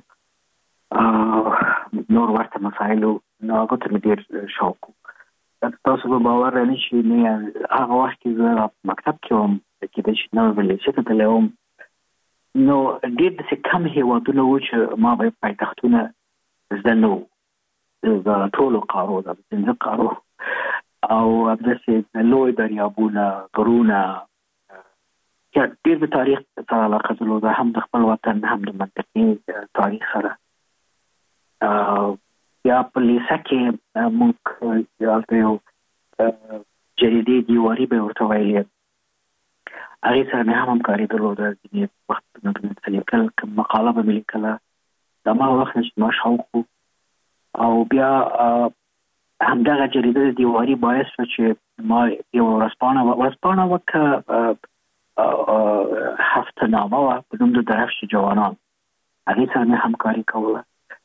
نور ورته مسایل و، نو هغه ته مې ډېر شوق و. تاسو به باور رانه شي نه هغه وخت کې زه مکتب کې وم، کېدای شي نور به لیسې ته تللی وم، نو ډېر داسې کم هېوادونه وو چې ما به پایتختونه زده نه وو. د ټولو قارو د 15 قارو او همداسې لوی دریابونه، غرونه، ډېر د تاریخ سره علاقه درلوده، هم د خپل وطن هم د منطقې تاریخ سره. یا په لیسه کې موږ هلته یو جریدې دیواري به ورته ویلې، هغې سره مې هم همکاري درلوده. ځینې وختونه به مې څه لیکل، کوم مقاله به مې لیکله. د هماغه وخت نه چې ما شوق و. او بیا همدغه جریده د دیواري باعث شوه چې ما یو ورځپاڼه وه که هفتهنامه وه په نوم د درفش جوانان، هغې سره مې همکاري کوله.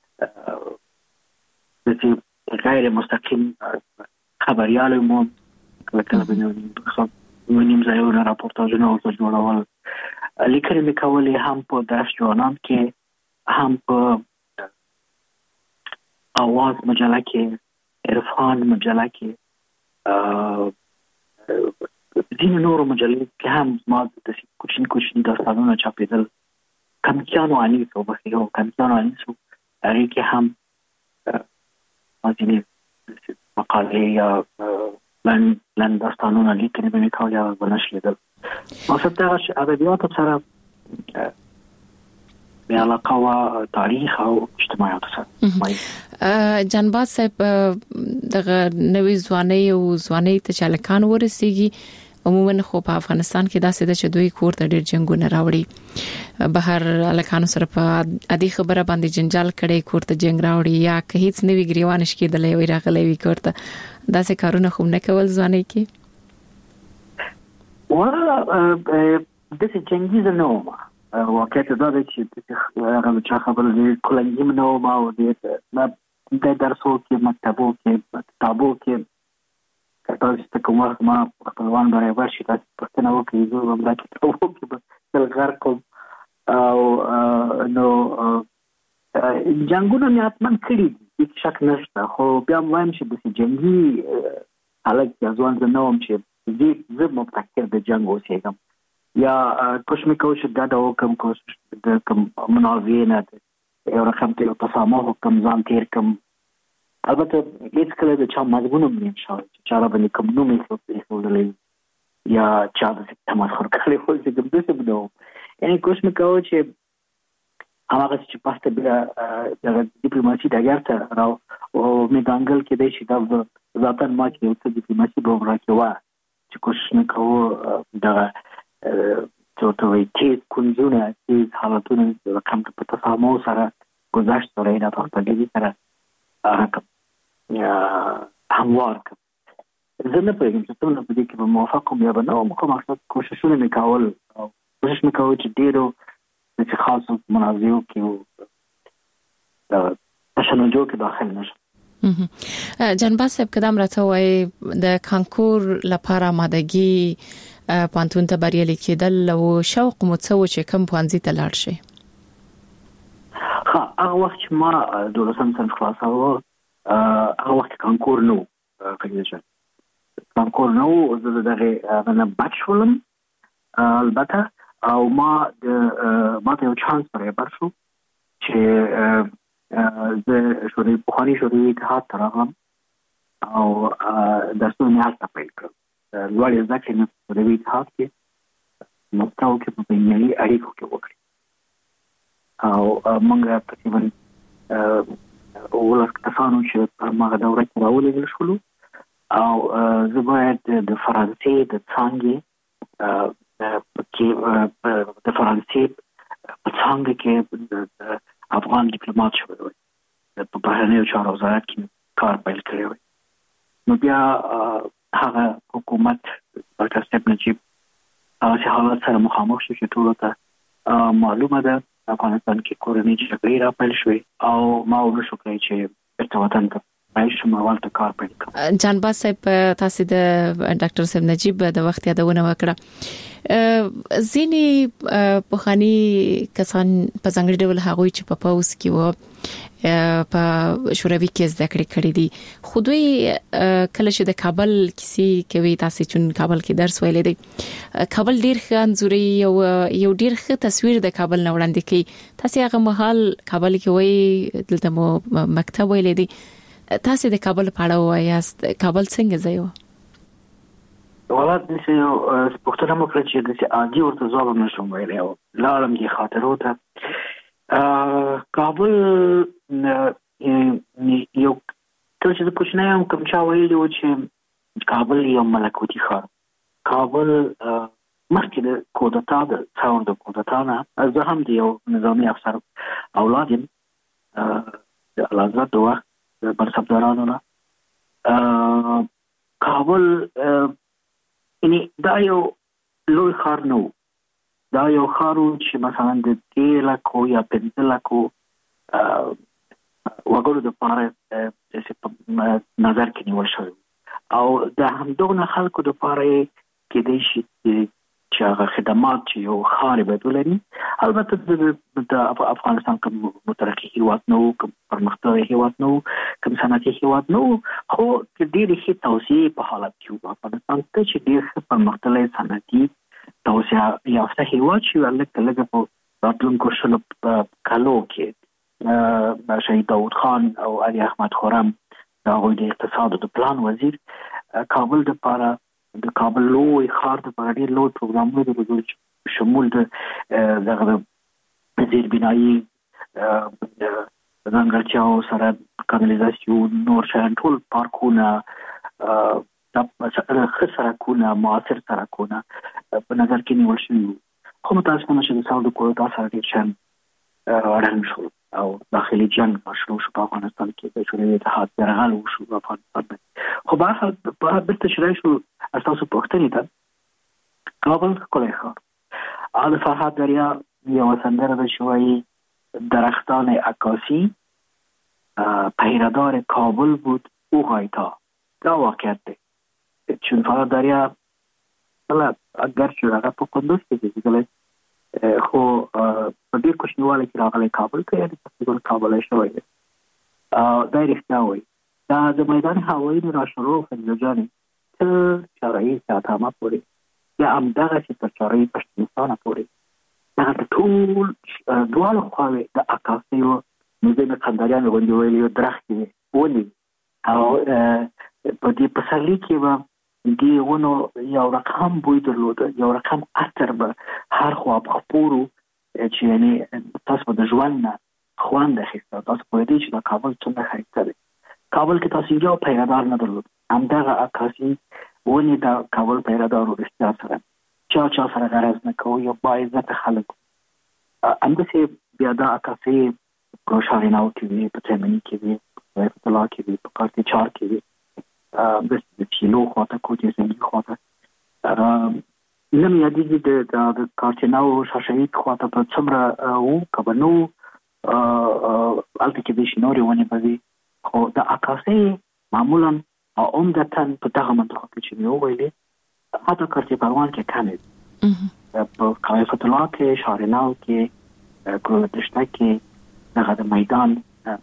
داسې غیر مستقیم خبریال یم، کله کله به نیم ځایونه راپورتاژونه ورته جوړول. لیکنې مې کولې هم په درفش جوانان کې، هم په آواز مجله کې، عرفان مجله کې، ځینې نورو مجلو کې هم زما داسې کوچني داستانونه چاپېدل. کمکیانو انیس و بخیو کمکیانو انیس و هغې کې هم ما ځینې مقالې یا لنډ داستانونه لیکنې به مې کولې، هغه به نشرېدل. مقصد دغه چې ادبیاتو سره مې علاقه وه، تاریخ او اجتماعیاتو سره. جانباز صاحب دغه نوې ځوانۍ او ځوانۍ ته چې هلکان ورسېږي، عموما خو په افغانستان کې داسې ده چې دوی کور ته ډېر جنګونه راوړي، بهر هلکانو سره په عادي خبره باندې جنجال کړي، کور ته جنګ راوړي، یا که هیڅ نه وي ګریوان شکېدلی وي راغلی وي کور ته، داسې کارونه خو نه کول ځوانۍ کې؟ داسې جنګیزه نه وم، واقعیت دا دی چې هغه چا خبره دی کولنګیم نو ما او د درسو کې مکتبو کې کتابو کې تاسو کوم وخت ما خپلوان برابر شي تاسو پښتنه وکړي زه هم دا کتابو کې بل غر کوم او نو جنگونه مې حتمن کړي هیڅ شک نشته خو بیا وایم چې د جنگي حالت کې ځوان زه نه وم چې زه مبتکر د جنگ اوسېږم یا کوشش میکنم چې دا د کوم کوشش د کوم مناظره نه ده یو رقم ته تسامح کوم ځان تیر کوم البته هیڅ کله د چا مضمون نه شاو چې چا باندې کوم نو مې څه یا چا د تماسخر کړي خو چې کوم څه بنو یعنی کوشش میکنم چې هغه چې پاسته بیا د ډیپلوماسي د اگرته راو او میدانګل کې د شي د ذاتن ما کې د ډیپلوماسي په اړه کې وا چې کوشش میکنم دا توی تیز کنجونه تیز حالتونه رقم په تسامح سره گذشت سره اینا تاختگی سره رقم هموار کم زه نه پوهیږم چې څومره په دې کې به موافق کوم یا به نه وم خو مقصد کوششونه مې کول او کوشش مې کول چې ډېرو چې خاصو مناظرو کې تشنجو کې داخل نشم جنباز صاحب قدم راته وای د کانکور لپاره آمادګي پانتون ته بریالي کېدل او شوق مو څه و چې کوم پوهنځي ته لاړ شئ هغه وخت چې ما 12 صنف خلاصاوه هغه وخت کانکور نو کانکور نو زه دغه نه بچولم البته او ما ته یو چانس برابر شو چې زه بخاري شوري اتحاد ته راغلم او درسونه مې هلته پیل کړل لوړې زده کړې مې په دې اتحاد کې مسکو کې په بینالمللي اړیکو کې وکړې او موږ تقریبا ولس کسانو چې په هغه دوره کې راولېږل شولو او زه باید د فرانسې د څانګې د فرانسې په څانګه کې افغان ډیپلوماټ شوی وای په بهرنیو چارو وزارت کې کار پیل کړی وای نو بیا هغه حکومت ډاکټر صاحب نجیب هغه حالات سره مخامخ شو چې ټول ته معلومه ده افغانستان کې کورنۍ جګړې را پیل شوې او ما ورسو کوي چې بیرته وطن ته راځم اول ته کار پیل کړم جانباز صاحب تاسو د ډاکټر صاحب نجیب د وخت یادونه وکړه ځینی پخانی کسان په څنګه ډول هغوی چې په پاوس کې و په شوروي کې زده کړې کړې دي خو دوی کله چې د کابل کیسې کوي تاسو چې کابل کې درس ویلې دي کابل ډیر ښه انځوري یو ډیر ښه تصویر د کابل نه وړاندې کوي تاسو هغه مهال کابل کې وای دلته مو مکتب ویلې دي تاسو د کابل په اړه وایاست کابل څنګه ځای و ولات نشي پښتون مو کړی چې د عادي ورته ځواب نشم ویلې او لارم کې خاطرو ته کابل یو کله چې کوښښ نه کوم چا ویلي و چې کابل یو ملکوتی ښار کابل مخکې د کودتا د څاون د کودتا نه زه هم د یو نظامی افسر اولاد یم د الازاد د وخت د برسبدارانو نه کابل یعنی دا یو لوی ښار نه دا یو ښار چې مثلا د 3 لکو یا 5 لکو وګړو د پاره په نظر کې نیول شوی او د همدغه خلکو د پاره کې د شي چې هغه خدمات چې یو ښار به ولري البته د افغانستان کوم مترقي هیواد نو کوم پرمختللی هیواد نو کوم صنعتي هیواد نو خو د ډېرې ښې توسعې په حالت کې افغانستان ته چې ډېر پرمختللی صنعتي توسعه یافته هیواد چې لکه په راتلونکو شلو کالو کې شهید داود خان او علي احمد خرم د هغوی د اقتصاد او د پلان وزیر کابل د پاره د کابل لوی ښار د پاره ډېر لوی پروګرامونه درلودل شمول د دغه زیربنایي ځانګړتیاو سره کانالیزاسیون نور شیان ټول پارکونه ښه سړکونه معاصر سړکونه په نظر کې نیول شوي خو متاسفانه چې د ساو د کودتا سره ډېر شیان ړنګ شول او داخلي جنګ شروع شو په افغانستان کې د شوروي اتحاد یرغل وشو په افغانستان باندې خو بهرحال بیرته چې راشو اساسو پوښتنې ته کابل ښکلی ښار د فرهاد دریا یو سندره ده شوی درختان عکاسی پیردار کابل بود او غایتا. دا واقعیت ده، چون فقط دریا بلا اگر شو راگه پا کندوز که دیگه خو په ډیر کوچنیواله کې راغلی کابل ته، یعنې تقریبا کابل شوی دی. دا رښتیا وایي. دا د میدان هوایي نه راشروع فریضه جانې تر چارهیي ساتامه پورې یا همدغسې تر چارهیي پښتونستانه پورې دغه د ټول دواړو خواوې د عکاسیو موزیم قنداریانو غوندې ویلي یو درختې وې ونې او په دې پسرلي کې به دې ونو یو رقم بوی درلوده، یو رقم عطر به هر خوا په خپورو چې یعنې تاسو به د ژوند نه خوند اخیسته. تاسو پوهېدئ چې دا کابل څومره ښایسته دی. کابل کې تاسو یو پیردار نه درلود، همدغه عکاسي ونې د کابل پیردارو رښتیا سره چا سره غرض نه کوو، یو باعزته خلک همداسې بیا دا عکاسي په شاهیناو کې وي، په تیمني کې وي، په رفت الله کې وي، په کارت چار کې وي، د چیلو خواته کوټې زنګي خواته نه مې یادېږي د کارتیناو شاشهید خواته په څومره وو که به نه وو هلته کې داسې نورې ونې به وي. خو د عکاسۍ معمولا او عمدتا په دغه منطقو کې چې مې وویلې حتی کارت پروان کې کمې دي، په رفت الله کې، شارناو کې، ګلدشته کې، دغه د میدان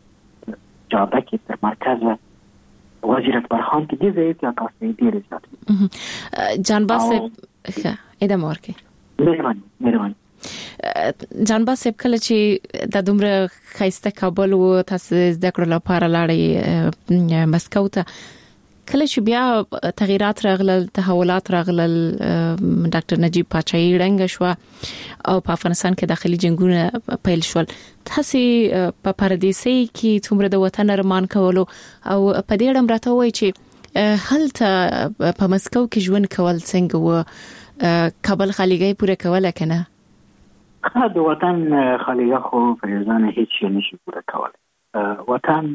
جاده کې تر مرکز وزیر اکبرخان کې دې ځای کې عکاسۍ ډېرې زیاتې. جانباز صاحب ادامه ورکړئ. مهرباني. جانباز صاحب کله چې د دومره ښایسته کابل و تاسو زده کړو لپاره لاړې مسکو ته، کله چې بیا تغیرات راغلل، تحولات راغلل، ډاکټر نجیب پاچاهي ړنګه شوه او په افغانستان کې داخلي جنگونه پیل شول، تاسو په پردیسۍ کې څومره د وطن ارمان کولو او په دې اړه راته وایي چې هلته په مسکو کې ژوند کول څنګه و؟ کابل خالیګۍ پوره کوله که نه؟ د وطن خالیګه خو فریضانه هیڅ شی نشي پوره کولی. وطن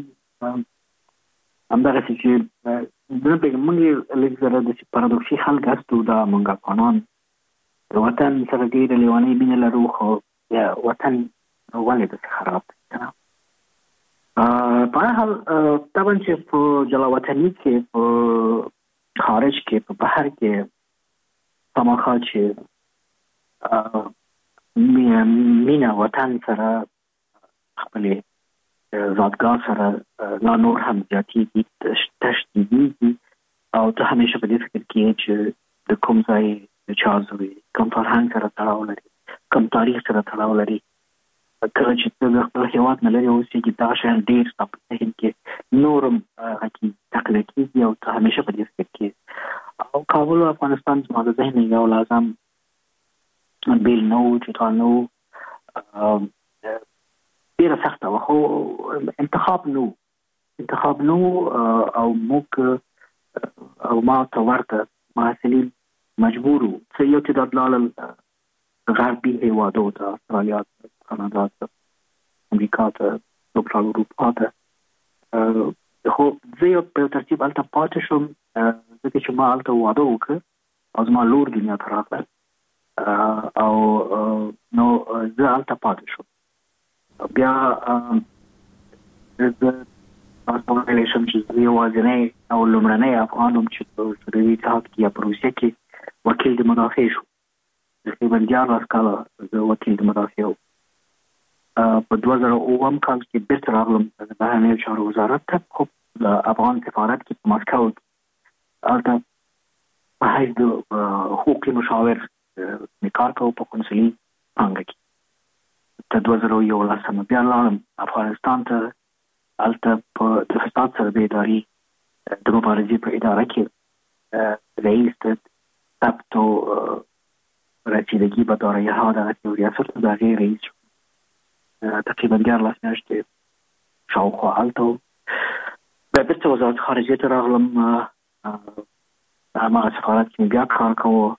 همدغسې چې موږ لږ زره داسې پارادوکسي خلک هستو، دا موږ افغانان د وطن سره ډېره لیونۍ مینه لرو، خو وطن ولې داسې خراب دی که نه؟ په هر حال طبعا چې په جلاوطني کې، په خارج کې، په بهر کې خامخا چې مینه وطن سره خپلې زادګاه سره لا نور هم زیاتېږي، تشدیدېږي او ته همیشه په دې فکر کې چې د کوم ځای د چا زوی کوم فرهنګ سره تړاو لري، کوم تاریخ سره تړاو لري. کله چې ته د خپل هېواد نه لرې اوسېږي دغه شیان ډېر ستا په ذهن کې نور هم هغه تقویه کېږي او ته همیشه په دې فکر کې. او کابل او افغانستان زما د ذهن یو لازم بیل نه و چې تا نه و، ډېره سخته وه، خو انتخاب نه او موږ او ما ته ورته محصلین مجبور وو چې یو تعداد لاړل غربي هېوادو ته، استرالیا ته، کاناډا ته، امریکا ته، سوکرال اروپا ته. خو زه یو په ترتیب هلته پاتې شوم ځکه چې ما هلته واده وکړ او زما لور دنیا ته راغله او نو زه هلته پاتې شوم. بیا زه تاسو ویلی شم چې زه یوازینی او لومړنی افغان وم چې په صدري اتحاد کې یا په روسیه کې وکیل د مدافع شو. تقریبا 14 کاله زه وکیل د مدافع وم. په 2007 کال کې بیرته راغلم د بهرنیو چارو وزارت ته، خو د افغان سفارت کې په مسکو کې هلته په حیث د حقوقي مشاور مې کار کوو په قونسلي پانګه کې. تر 2011 بیا لاړم افغانستان ته، هلته په د فساد سره د اداري د مبارزې په اداره کې رئیس د ثبت و رسیدگی به دارایی‌ها د ریاست د هغې رئیس شو. تقریبا 11 میاشتې شاوخوا هلته و. بیا بیرته وزارت خارجیې ته راغلم، هماغه سفارت کې مې بیا کار کوو.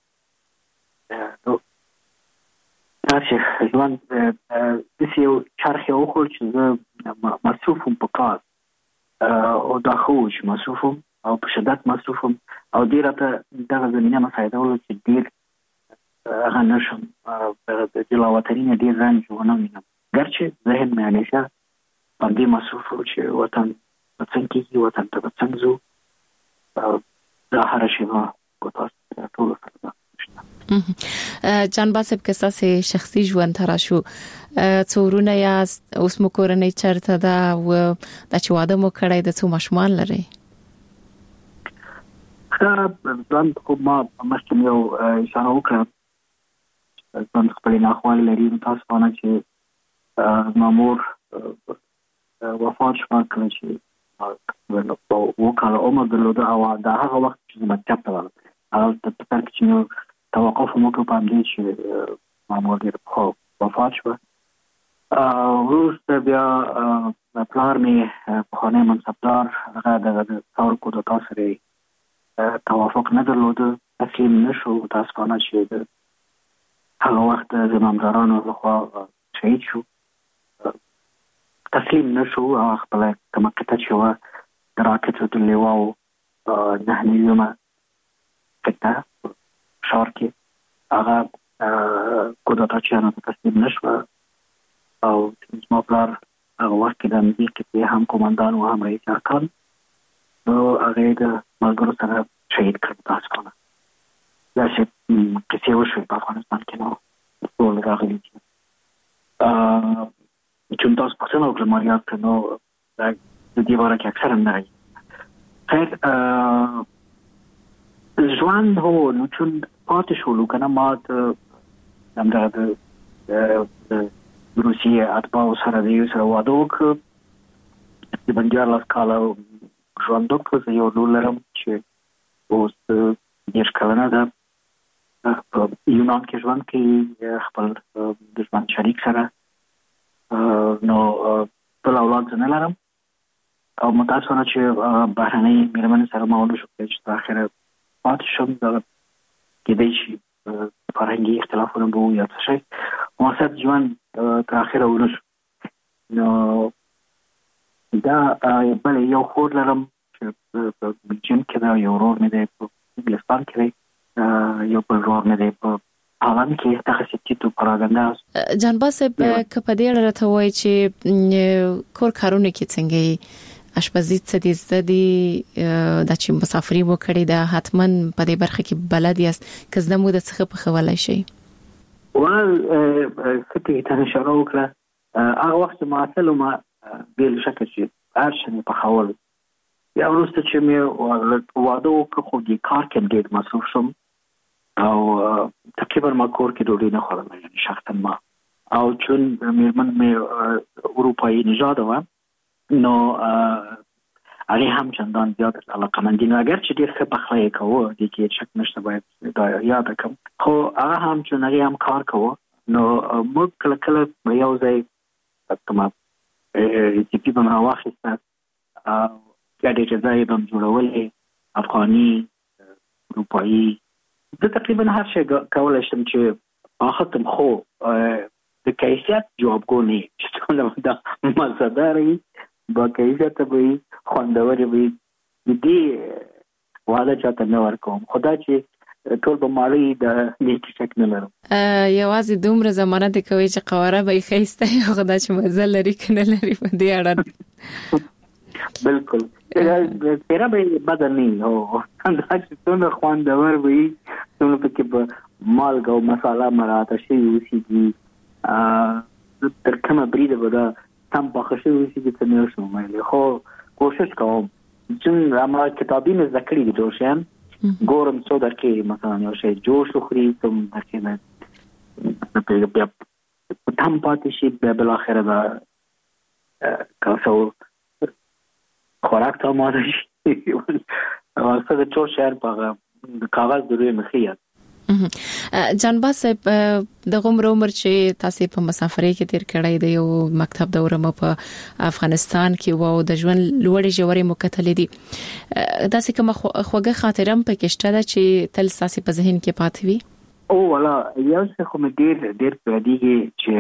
چې ژوند داسې یو چرخ یې وخوړ چې زه مصروف وم په کار او دا ښه و چې مصروف وم او په شدت مصروف وم او ډېر راته دغه زمینه مساعدوله چې ډېر هغه نشم د جلا وطني نه ډیر رنج ونه وینم ګرچې ذهن مې همیشه باندې مصروف و چې وطن څنګه کېږي وطن ته څنګه ځو دا هر شیبه په تاسو ټول سره جان باسب که تاسو شخصي ژوند ته راشو څورونه یاست اوس مو کورنۍ چرته ده او د چې واده مو کړی د څو ماشومان لري ځان خو ما مخکې یو اشاره وکړه ځان خپل ناخوالې لري تاسو باندې چې مامور وفات شو کله چې وکاله عمر درلوده او دا هغه وخت چې مکتب ته ورغلم هغه په تر کې نو توقف مو کړ په دې چې مامور ډېر وفات شو وروسته بیا پلار مې پخوانی منصبدار هغه د ثور کو د تاسو لري توافق نه درلوده تسلیم نشو تاسو باندې چې هغه وخت زمامدارانو لخوا شهید شو تسلیم نشو خپل کومه کته چې و دراکته د لیواو نه نیمه کته شهر کې هغه کودتا چې نه تسلیم نشو او زما پلار هغه وخت کې د امنیت کې هم کمانډان و هم رئیس ارکان نو هغه د ملګرو سره شهید کړ تاسو باندې دا چې کیسه وشوه په افغانستان کې نو ټول راغلي چې تاسو په څنګه وګورئ نو دا د دې واره کې اکثر نه راځي خیر ژوند هو نو چې پاتې شو کنه مات همدا د روسیې اتباع سره د یو سره واده وکړ د بنجار لاس کاله ژوند وکړ یو ډولرم چې اوس ډېر کلونه ده په یونان کې ژوند کې خپل د ژوند شریک سره نو بل اولاد نه لرم او متاسفانه چې بهرنۍ میرمن سره ما ونه شو چې په اخر پاتې شم دا کېدای شي فرهنګي اختلافونه به وي یا څه شي موثق ژوند تر اخره ونه شو نو دا بل یو خور لرم چې په بلجیم کې دا یو ورور مې دی په انګلستان کې دی یو بل ورور مې دی په هالند کې تاسو چې تو پراګندا جان باسب کپه دې راته وای چې کور کارونه کې څنګه اشپزي څه دې زدي د چې مسافرۍ مو کړې ده حتما په دې برخه کې بلد یاست که زده مو د څه په خولای شي ول کته ته اشاره وکړه هغه وخت ما اصل ما بیل شکه چې ارشنه په خول یا ورسته چې مې واده وکړ خو دې کار کې ډېر مصروف شوم او تقریبا ما کور کې ډوډۍ نه خورم یعنی شخصا ما او چون میرمن مې اروپایي نژاد و نو هغه هم چندان زیات علاقمندی نه اگر چې ډېر ښه پخلی کوو د کې شک نشته باید دا یاد کړم خو هغه هم چې هغه هم کار کوو نو موږ کله کله یو ځای کوم ریسیپي به راواخیسته ګډې چې ځای به جوړولې افغاني اروپایي زه تقریبا هر شی کولی شم چې اخرتم خو د کیفیت جوابګو نه چې څنګه دا مزدار وي با کیفیت به خوندور وي دې واده چاته نه ورکوم خدا چې ټول به مالي د نیک شک نه لرم یوازې دومره زمانه د کوي چې قواره به خېسته یو خدا چې مزل لري کنه لري په دې اړه بالکل پیرا به بدني او دا چې څنګه خوندور وي څنګه پکې به مالګه او مساله مراته شي وسیږي تر کومه بریده به دا تم پخښي وسیږي څه نه شو مې خو کوشش کوم چې ما کتابي مې ذکرې دي جوشم ګورم څو درکې مثلا یو شی جوش خوري تم درکې نه بیا تم پاتې شي بل اخره دا کاسو خوراک ته ماده شي واسطه د ټول شهر په کاغذ دروي مخیات جان باسب د عمر چې تاسو په مسافرۍ کې تیر کړی دی یو مکتب دوره مو په افغانستان کې وو د ژوند لوړې جوړې مکتلې دي تاسو کوم خوږه خاطرم پکې شته چې تل تاسو په ذهن کې پاتې وي او ولا یو څه خو مې ډېر پرديږي چې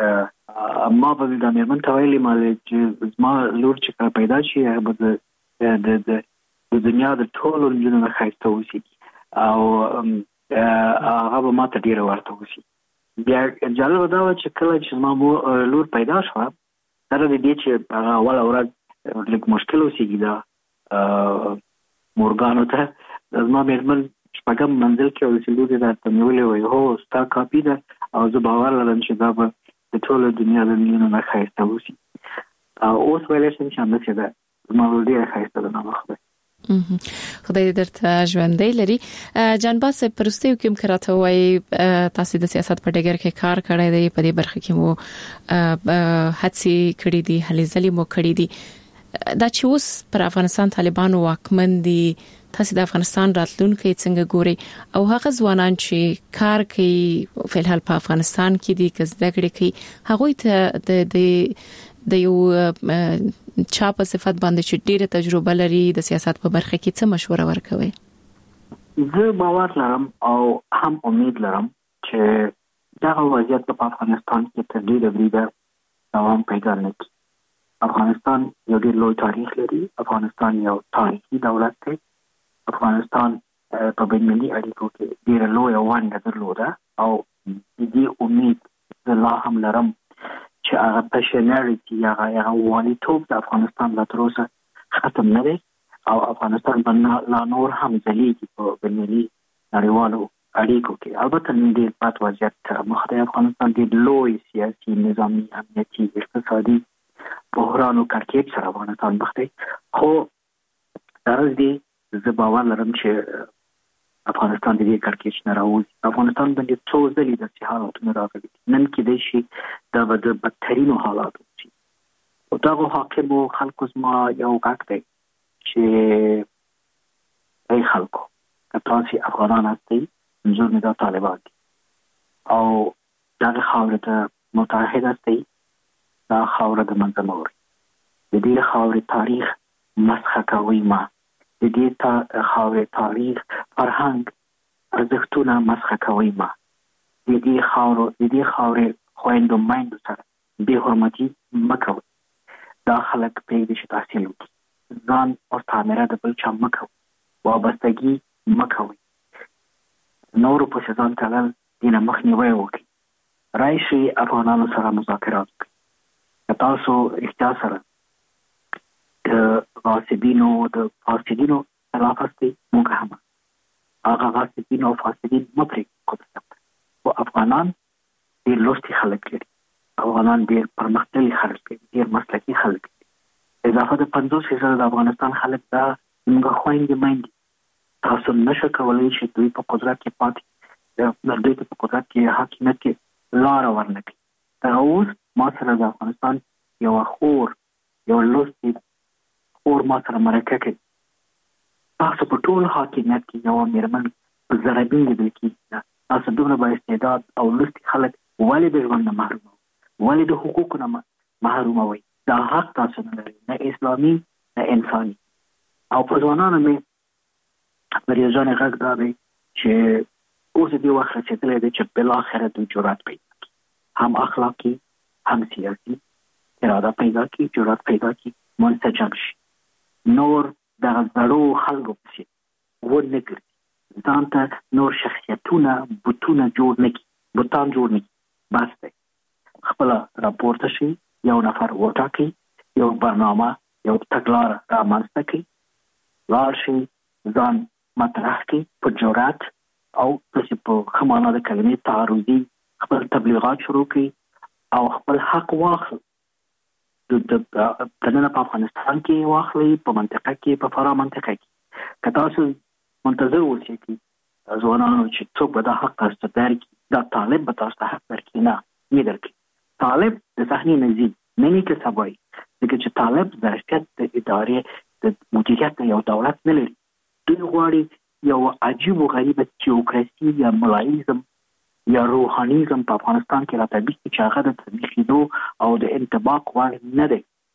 ما په دې باندې من تویلې مال چې ما لور چې پیدا شي هغه د دنیا د ټولو جنونو خاصه وسی او هغه به ماته ډیره ورته وسی. بیا جالب دا و چې کله چې ما لور پیدا شو سره د دې چې هغه اول ورځ لږ مشکل وسیږي دا مورګانو ته زما مېرمن شپږم منزل کې اوسېدو دا ته نیولې وای هو ستا کاپي ده او زه باور لرم چې دا به د ټول دنیا د مینو نه ښایسته وسی. اوس ویلې شم چې همداسې ده زما ډیره ښایسته ده نو خدای خدای درته ژوندۍ لري. جانباس پرستیو کوم کراته وای تاسو د سیاست په ډګر کې کار کړی دی په دې برخه کې مو هڅې کړې دي هلې ځلې مو کړې دي دا چې اوس پر افغانستان طالبانو واکمن دي تاسو د افغانستان راتلونکي څنګه ګوري او هغه ځوانان چې کار کوي په الحال په افغانستان کې دي که زده کړې کوي هغه ته د یو چا په صفت باندې چې ډیره تجربه لري د سیاست په برخه کې څه مشوره ورکوي؟ زه باور لرم او هم امید لرم چې دا وضعیت په افغانستان کې تر ډیره بریده دوام پیدا نکړي. افغانستان یو ډیر لوی تاریخ لري. افغانستان یو تاریخي دولت دی. افغانستان په بین‌المللي اړیکو کې ډیره لوی ونډه درلوده او دې امید زه لا هم لرم چې هغه پېشنرټي هغه والیتوب د افغانستان لا تر اوسه ختم نه دی او افغانستان باندې لا نور هم ځلیږي په بین‌المللي نړیوالو اړیکو کې. البته نن ډېر بد وضعیت مخ ته افغانستان ډېر لوی سیاسي نظامي امنیتي اقتصادي بحران او کړکېچ سره افغانستان مخ ته خو درز دی زه باور لرم چې افغانستان د دې کړکېچ نه راوځي. افغانستان باندې څو ځلې د حالاتونو راغلي نن کې د شي د بدترینو حالاتو شي او دا حاکم خلکو زما یو غږ دی چې ای خلکو که تاسو افغانان هستئ منظور مې دا طالبان دي او دغه خاورې ته متحد هستئ دا خاوره د منځه مه وړئ. د دې خاورې تاریخ مسخه کوئ مه. د دې خاورې تاریخ فرهنګ ارزښتونه مسخه کوئ مه. د دې خاورې خویندو میندو سره بې حرمتي مه کوئ. دا خلک پرېږدي چې تحصیل وکړي. ځان مستعمره د بل چا مه کوئ. وابستګي مه کوئ. نورو پسې ځان تړل دې نه مخنیوی وکړي. راشئ افغانانو سره مذاکرات وکړي. که تاسو احتیاط سره د غاصبینو د فاسدینو خلاف هستئ موږ هم هغه غاصبین او فاسدین مه پرېږدئ. خو افغانان ډېر لوستي خلک لري. افغانان ډېر پرمختللي خلک لري. ډېر مسلکي خلک لري. اضافه د 50% د افغانستان خلک دا موږ خویندې میندې تاسو نشئ کولی چې دوی په قدرت کې پاتې دوی په قدرت کې حاکمیت کې لاره ورنکړي. دا اوس ما سره د افغانستان یو لوستي خور ما سره مرکه کوي. تاسو په ټول حاکمیت کې یو مېرمن په زرابین لیدل کېږي. تاسو دومره با استعداد او لوستي خلک ولې د ژوند نه محروموئ؟ ولې د حقوقو نه محروموئ؟ دا حق تاسو نه لرئ، نه اسلامي نه انساني. او په ځوانانو مې پر یو ځان غږ دا دی چې اوس دې وخت رسېدلی دی چې بالاخره دوی جرأت پیدا کړي، هم اخلاقي هم سیاسي اراده پیدا کړي، جرأت پیدا کړي، منسجم شي. نور د زړو خلکو پسې ونه ګرځي. ځان ته نور شخصیتونه بوتان جوړ نه کړي. بس دی خپله راپورته شي، یو نفر وټاکي، یو برنامه یو تګلاره رامنځته کړي، لاړ شي ځان مطرح کړي په جرأت او داسې په ښه معنا د کلمې تعرضي خپل تبلیغات شروع کړي او خپل حق واخلي. د نن په افغانستان کې واخلي، په منطقه کې، په فرا منطقه کې. که تاسو منتظر اوسئ چې ځوانانو چې څوک به دا حق تاسو ته درکړي، دا طالب به تاسو ته حق درکړي، نه یې درکړي. طالب د صحنې نه ځي، نه یې کسب وایي، ځکه چې طالب ظرفیت د ادارې د مدیریت د یو دولت نه لري. دوی غواړي یو عجیب و غریبه تیوکراسي یا ملایزم یا روحانیزم په افغانستان کې راتبیق کړي چې هغه د تبلیغېدو او د انطباق وړ نه دی.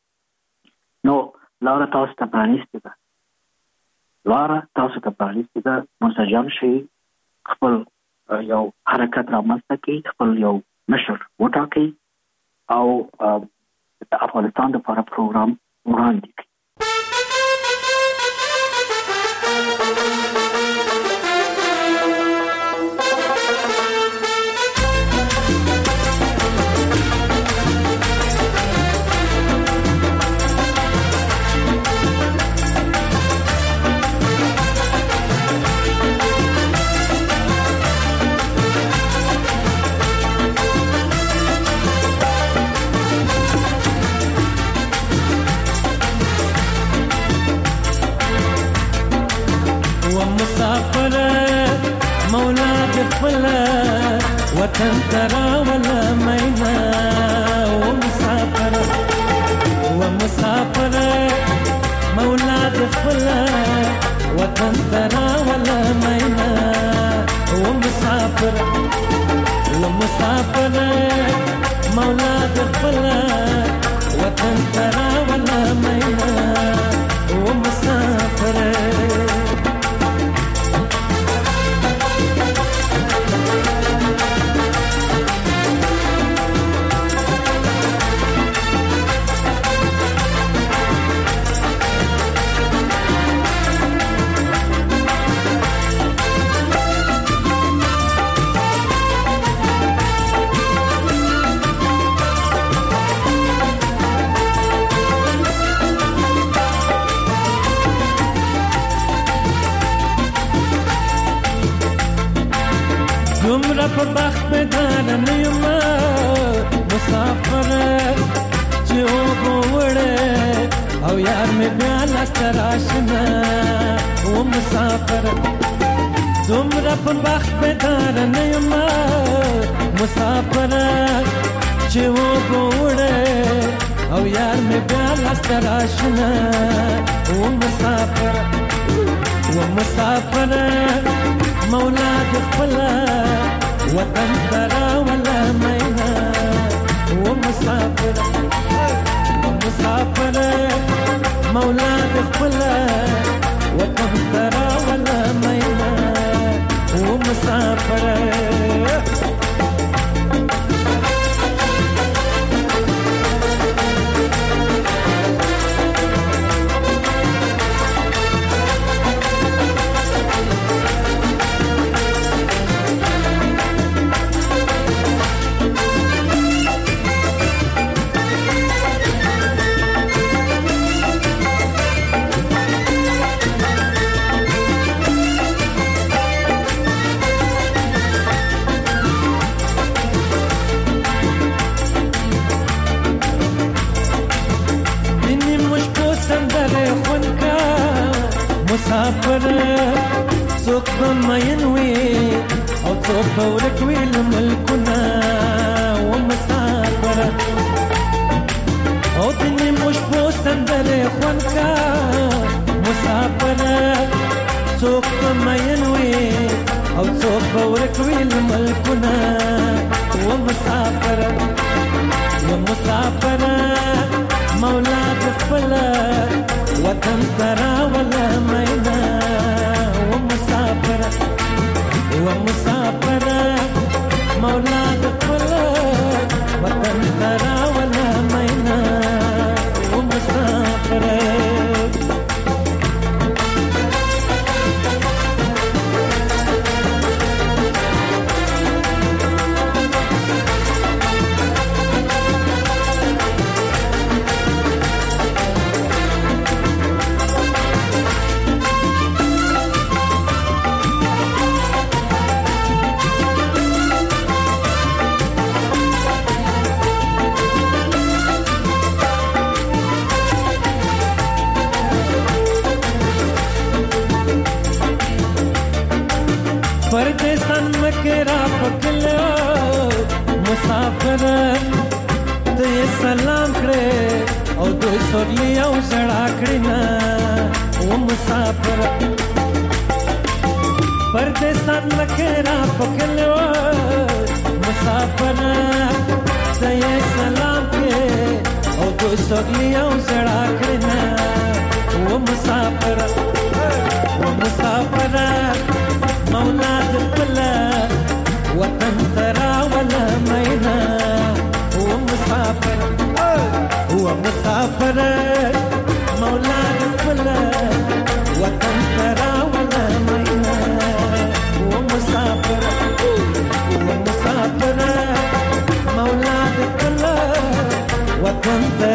نو لاره تاسو ته پرانیستې ده. منسجم شئ، خپل یو حرکت رامنځته کړئ، خپل یو مشر وټاکئ او د افغانستان لپاره پروګرام وړاندې کړئ. خپل وطن ترا ولا مینا ومسافر مولا خپل وطن ترا ولا مینا ومسافر مولا خپل وطن ترا ولا مینا ومسافر دومره په بخت بدانه نه یم مسافر چې اوبه وړې او یار مې بیا لاسته راشنه مسافر دومره په بخت بدانه نه یم مسافر چې اوبه وړې او یار مې بیا لاسته راشنه مسافر مولا خپل وطن ترا ولا مینا ومسافر مولا خپل وطن ترا ولا مینا ومسافر مسافر څوک به مین وي او څوک به ورک وي له ملکونه ومسافر او د نیمو شپو سندرې خوند کا مسافر څوک به مین وي او څوک به ورک وي له ملکونه ومسافر مولا خپل وطن ترا ولا مینا ومسافر مولا خپل وطن ترا ولا مینا ومسافر परदेसन मकेरा पकलो मुसाफिर ते सलाम करे और दो सोलिया उजड़ा करना वो मुसाफिर परदेसन मकेरा पकलो मुसाफिर ते सलाम करे और दो सोलिया उजड़ा करना वो मुसाफिर مولا خپل وطن ترا ولا مینا ومسافر مولا خپل وطن ترا ولا مینا ومسافر مولا خپل وطن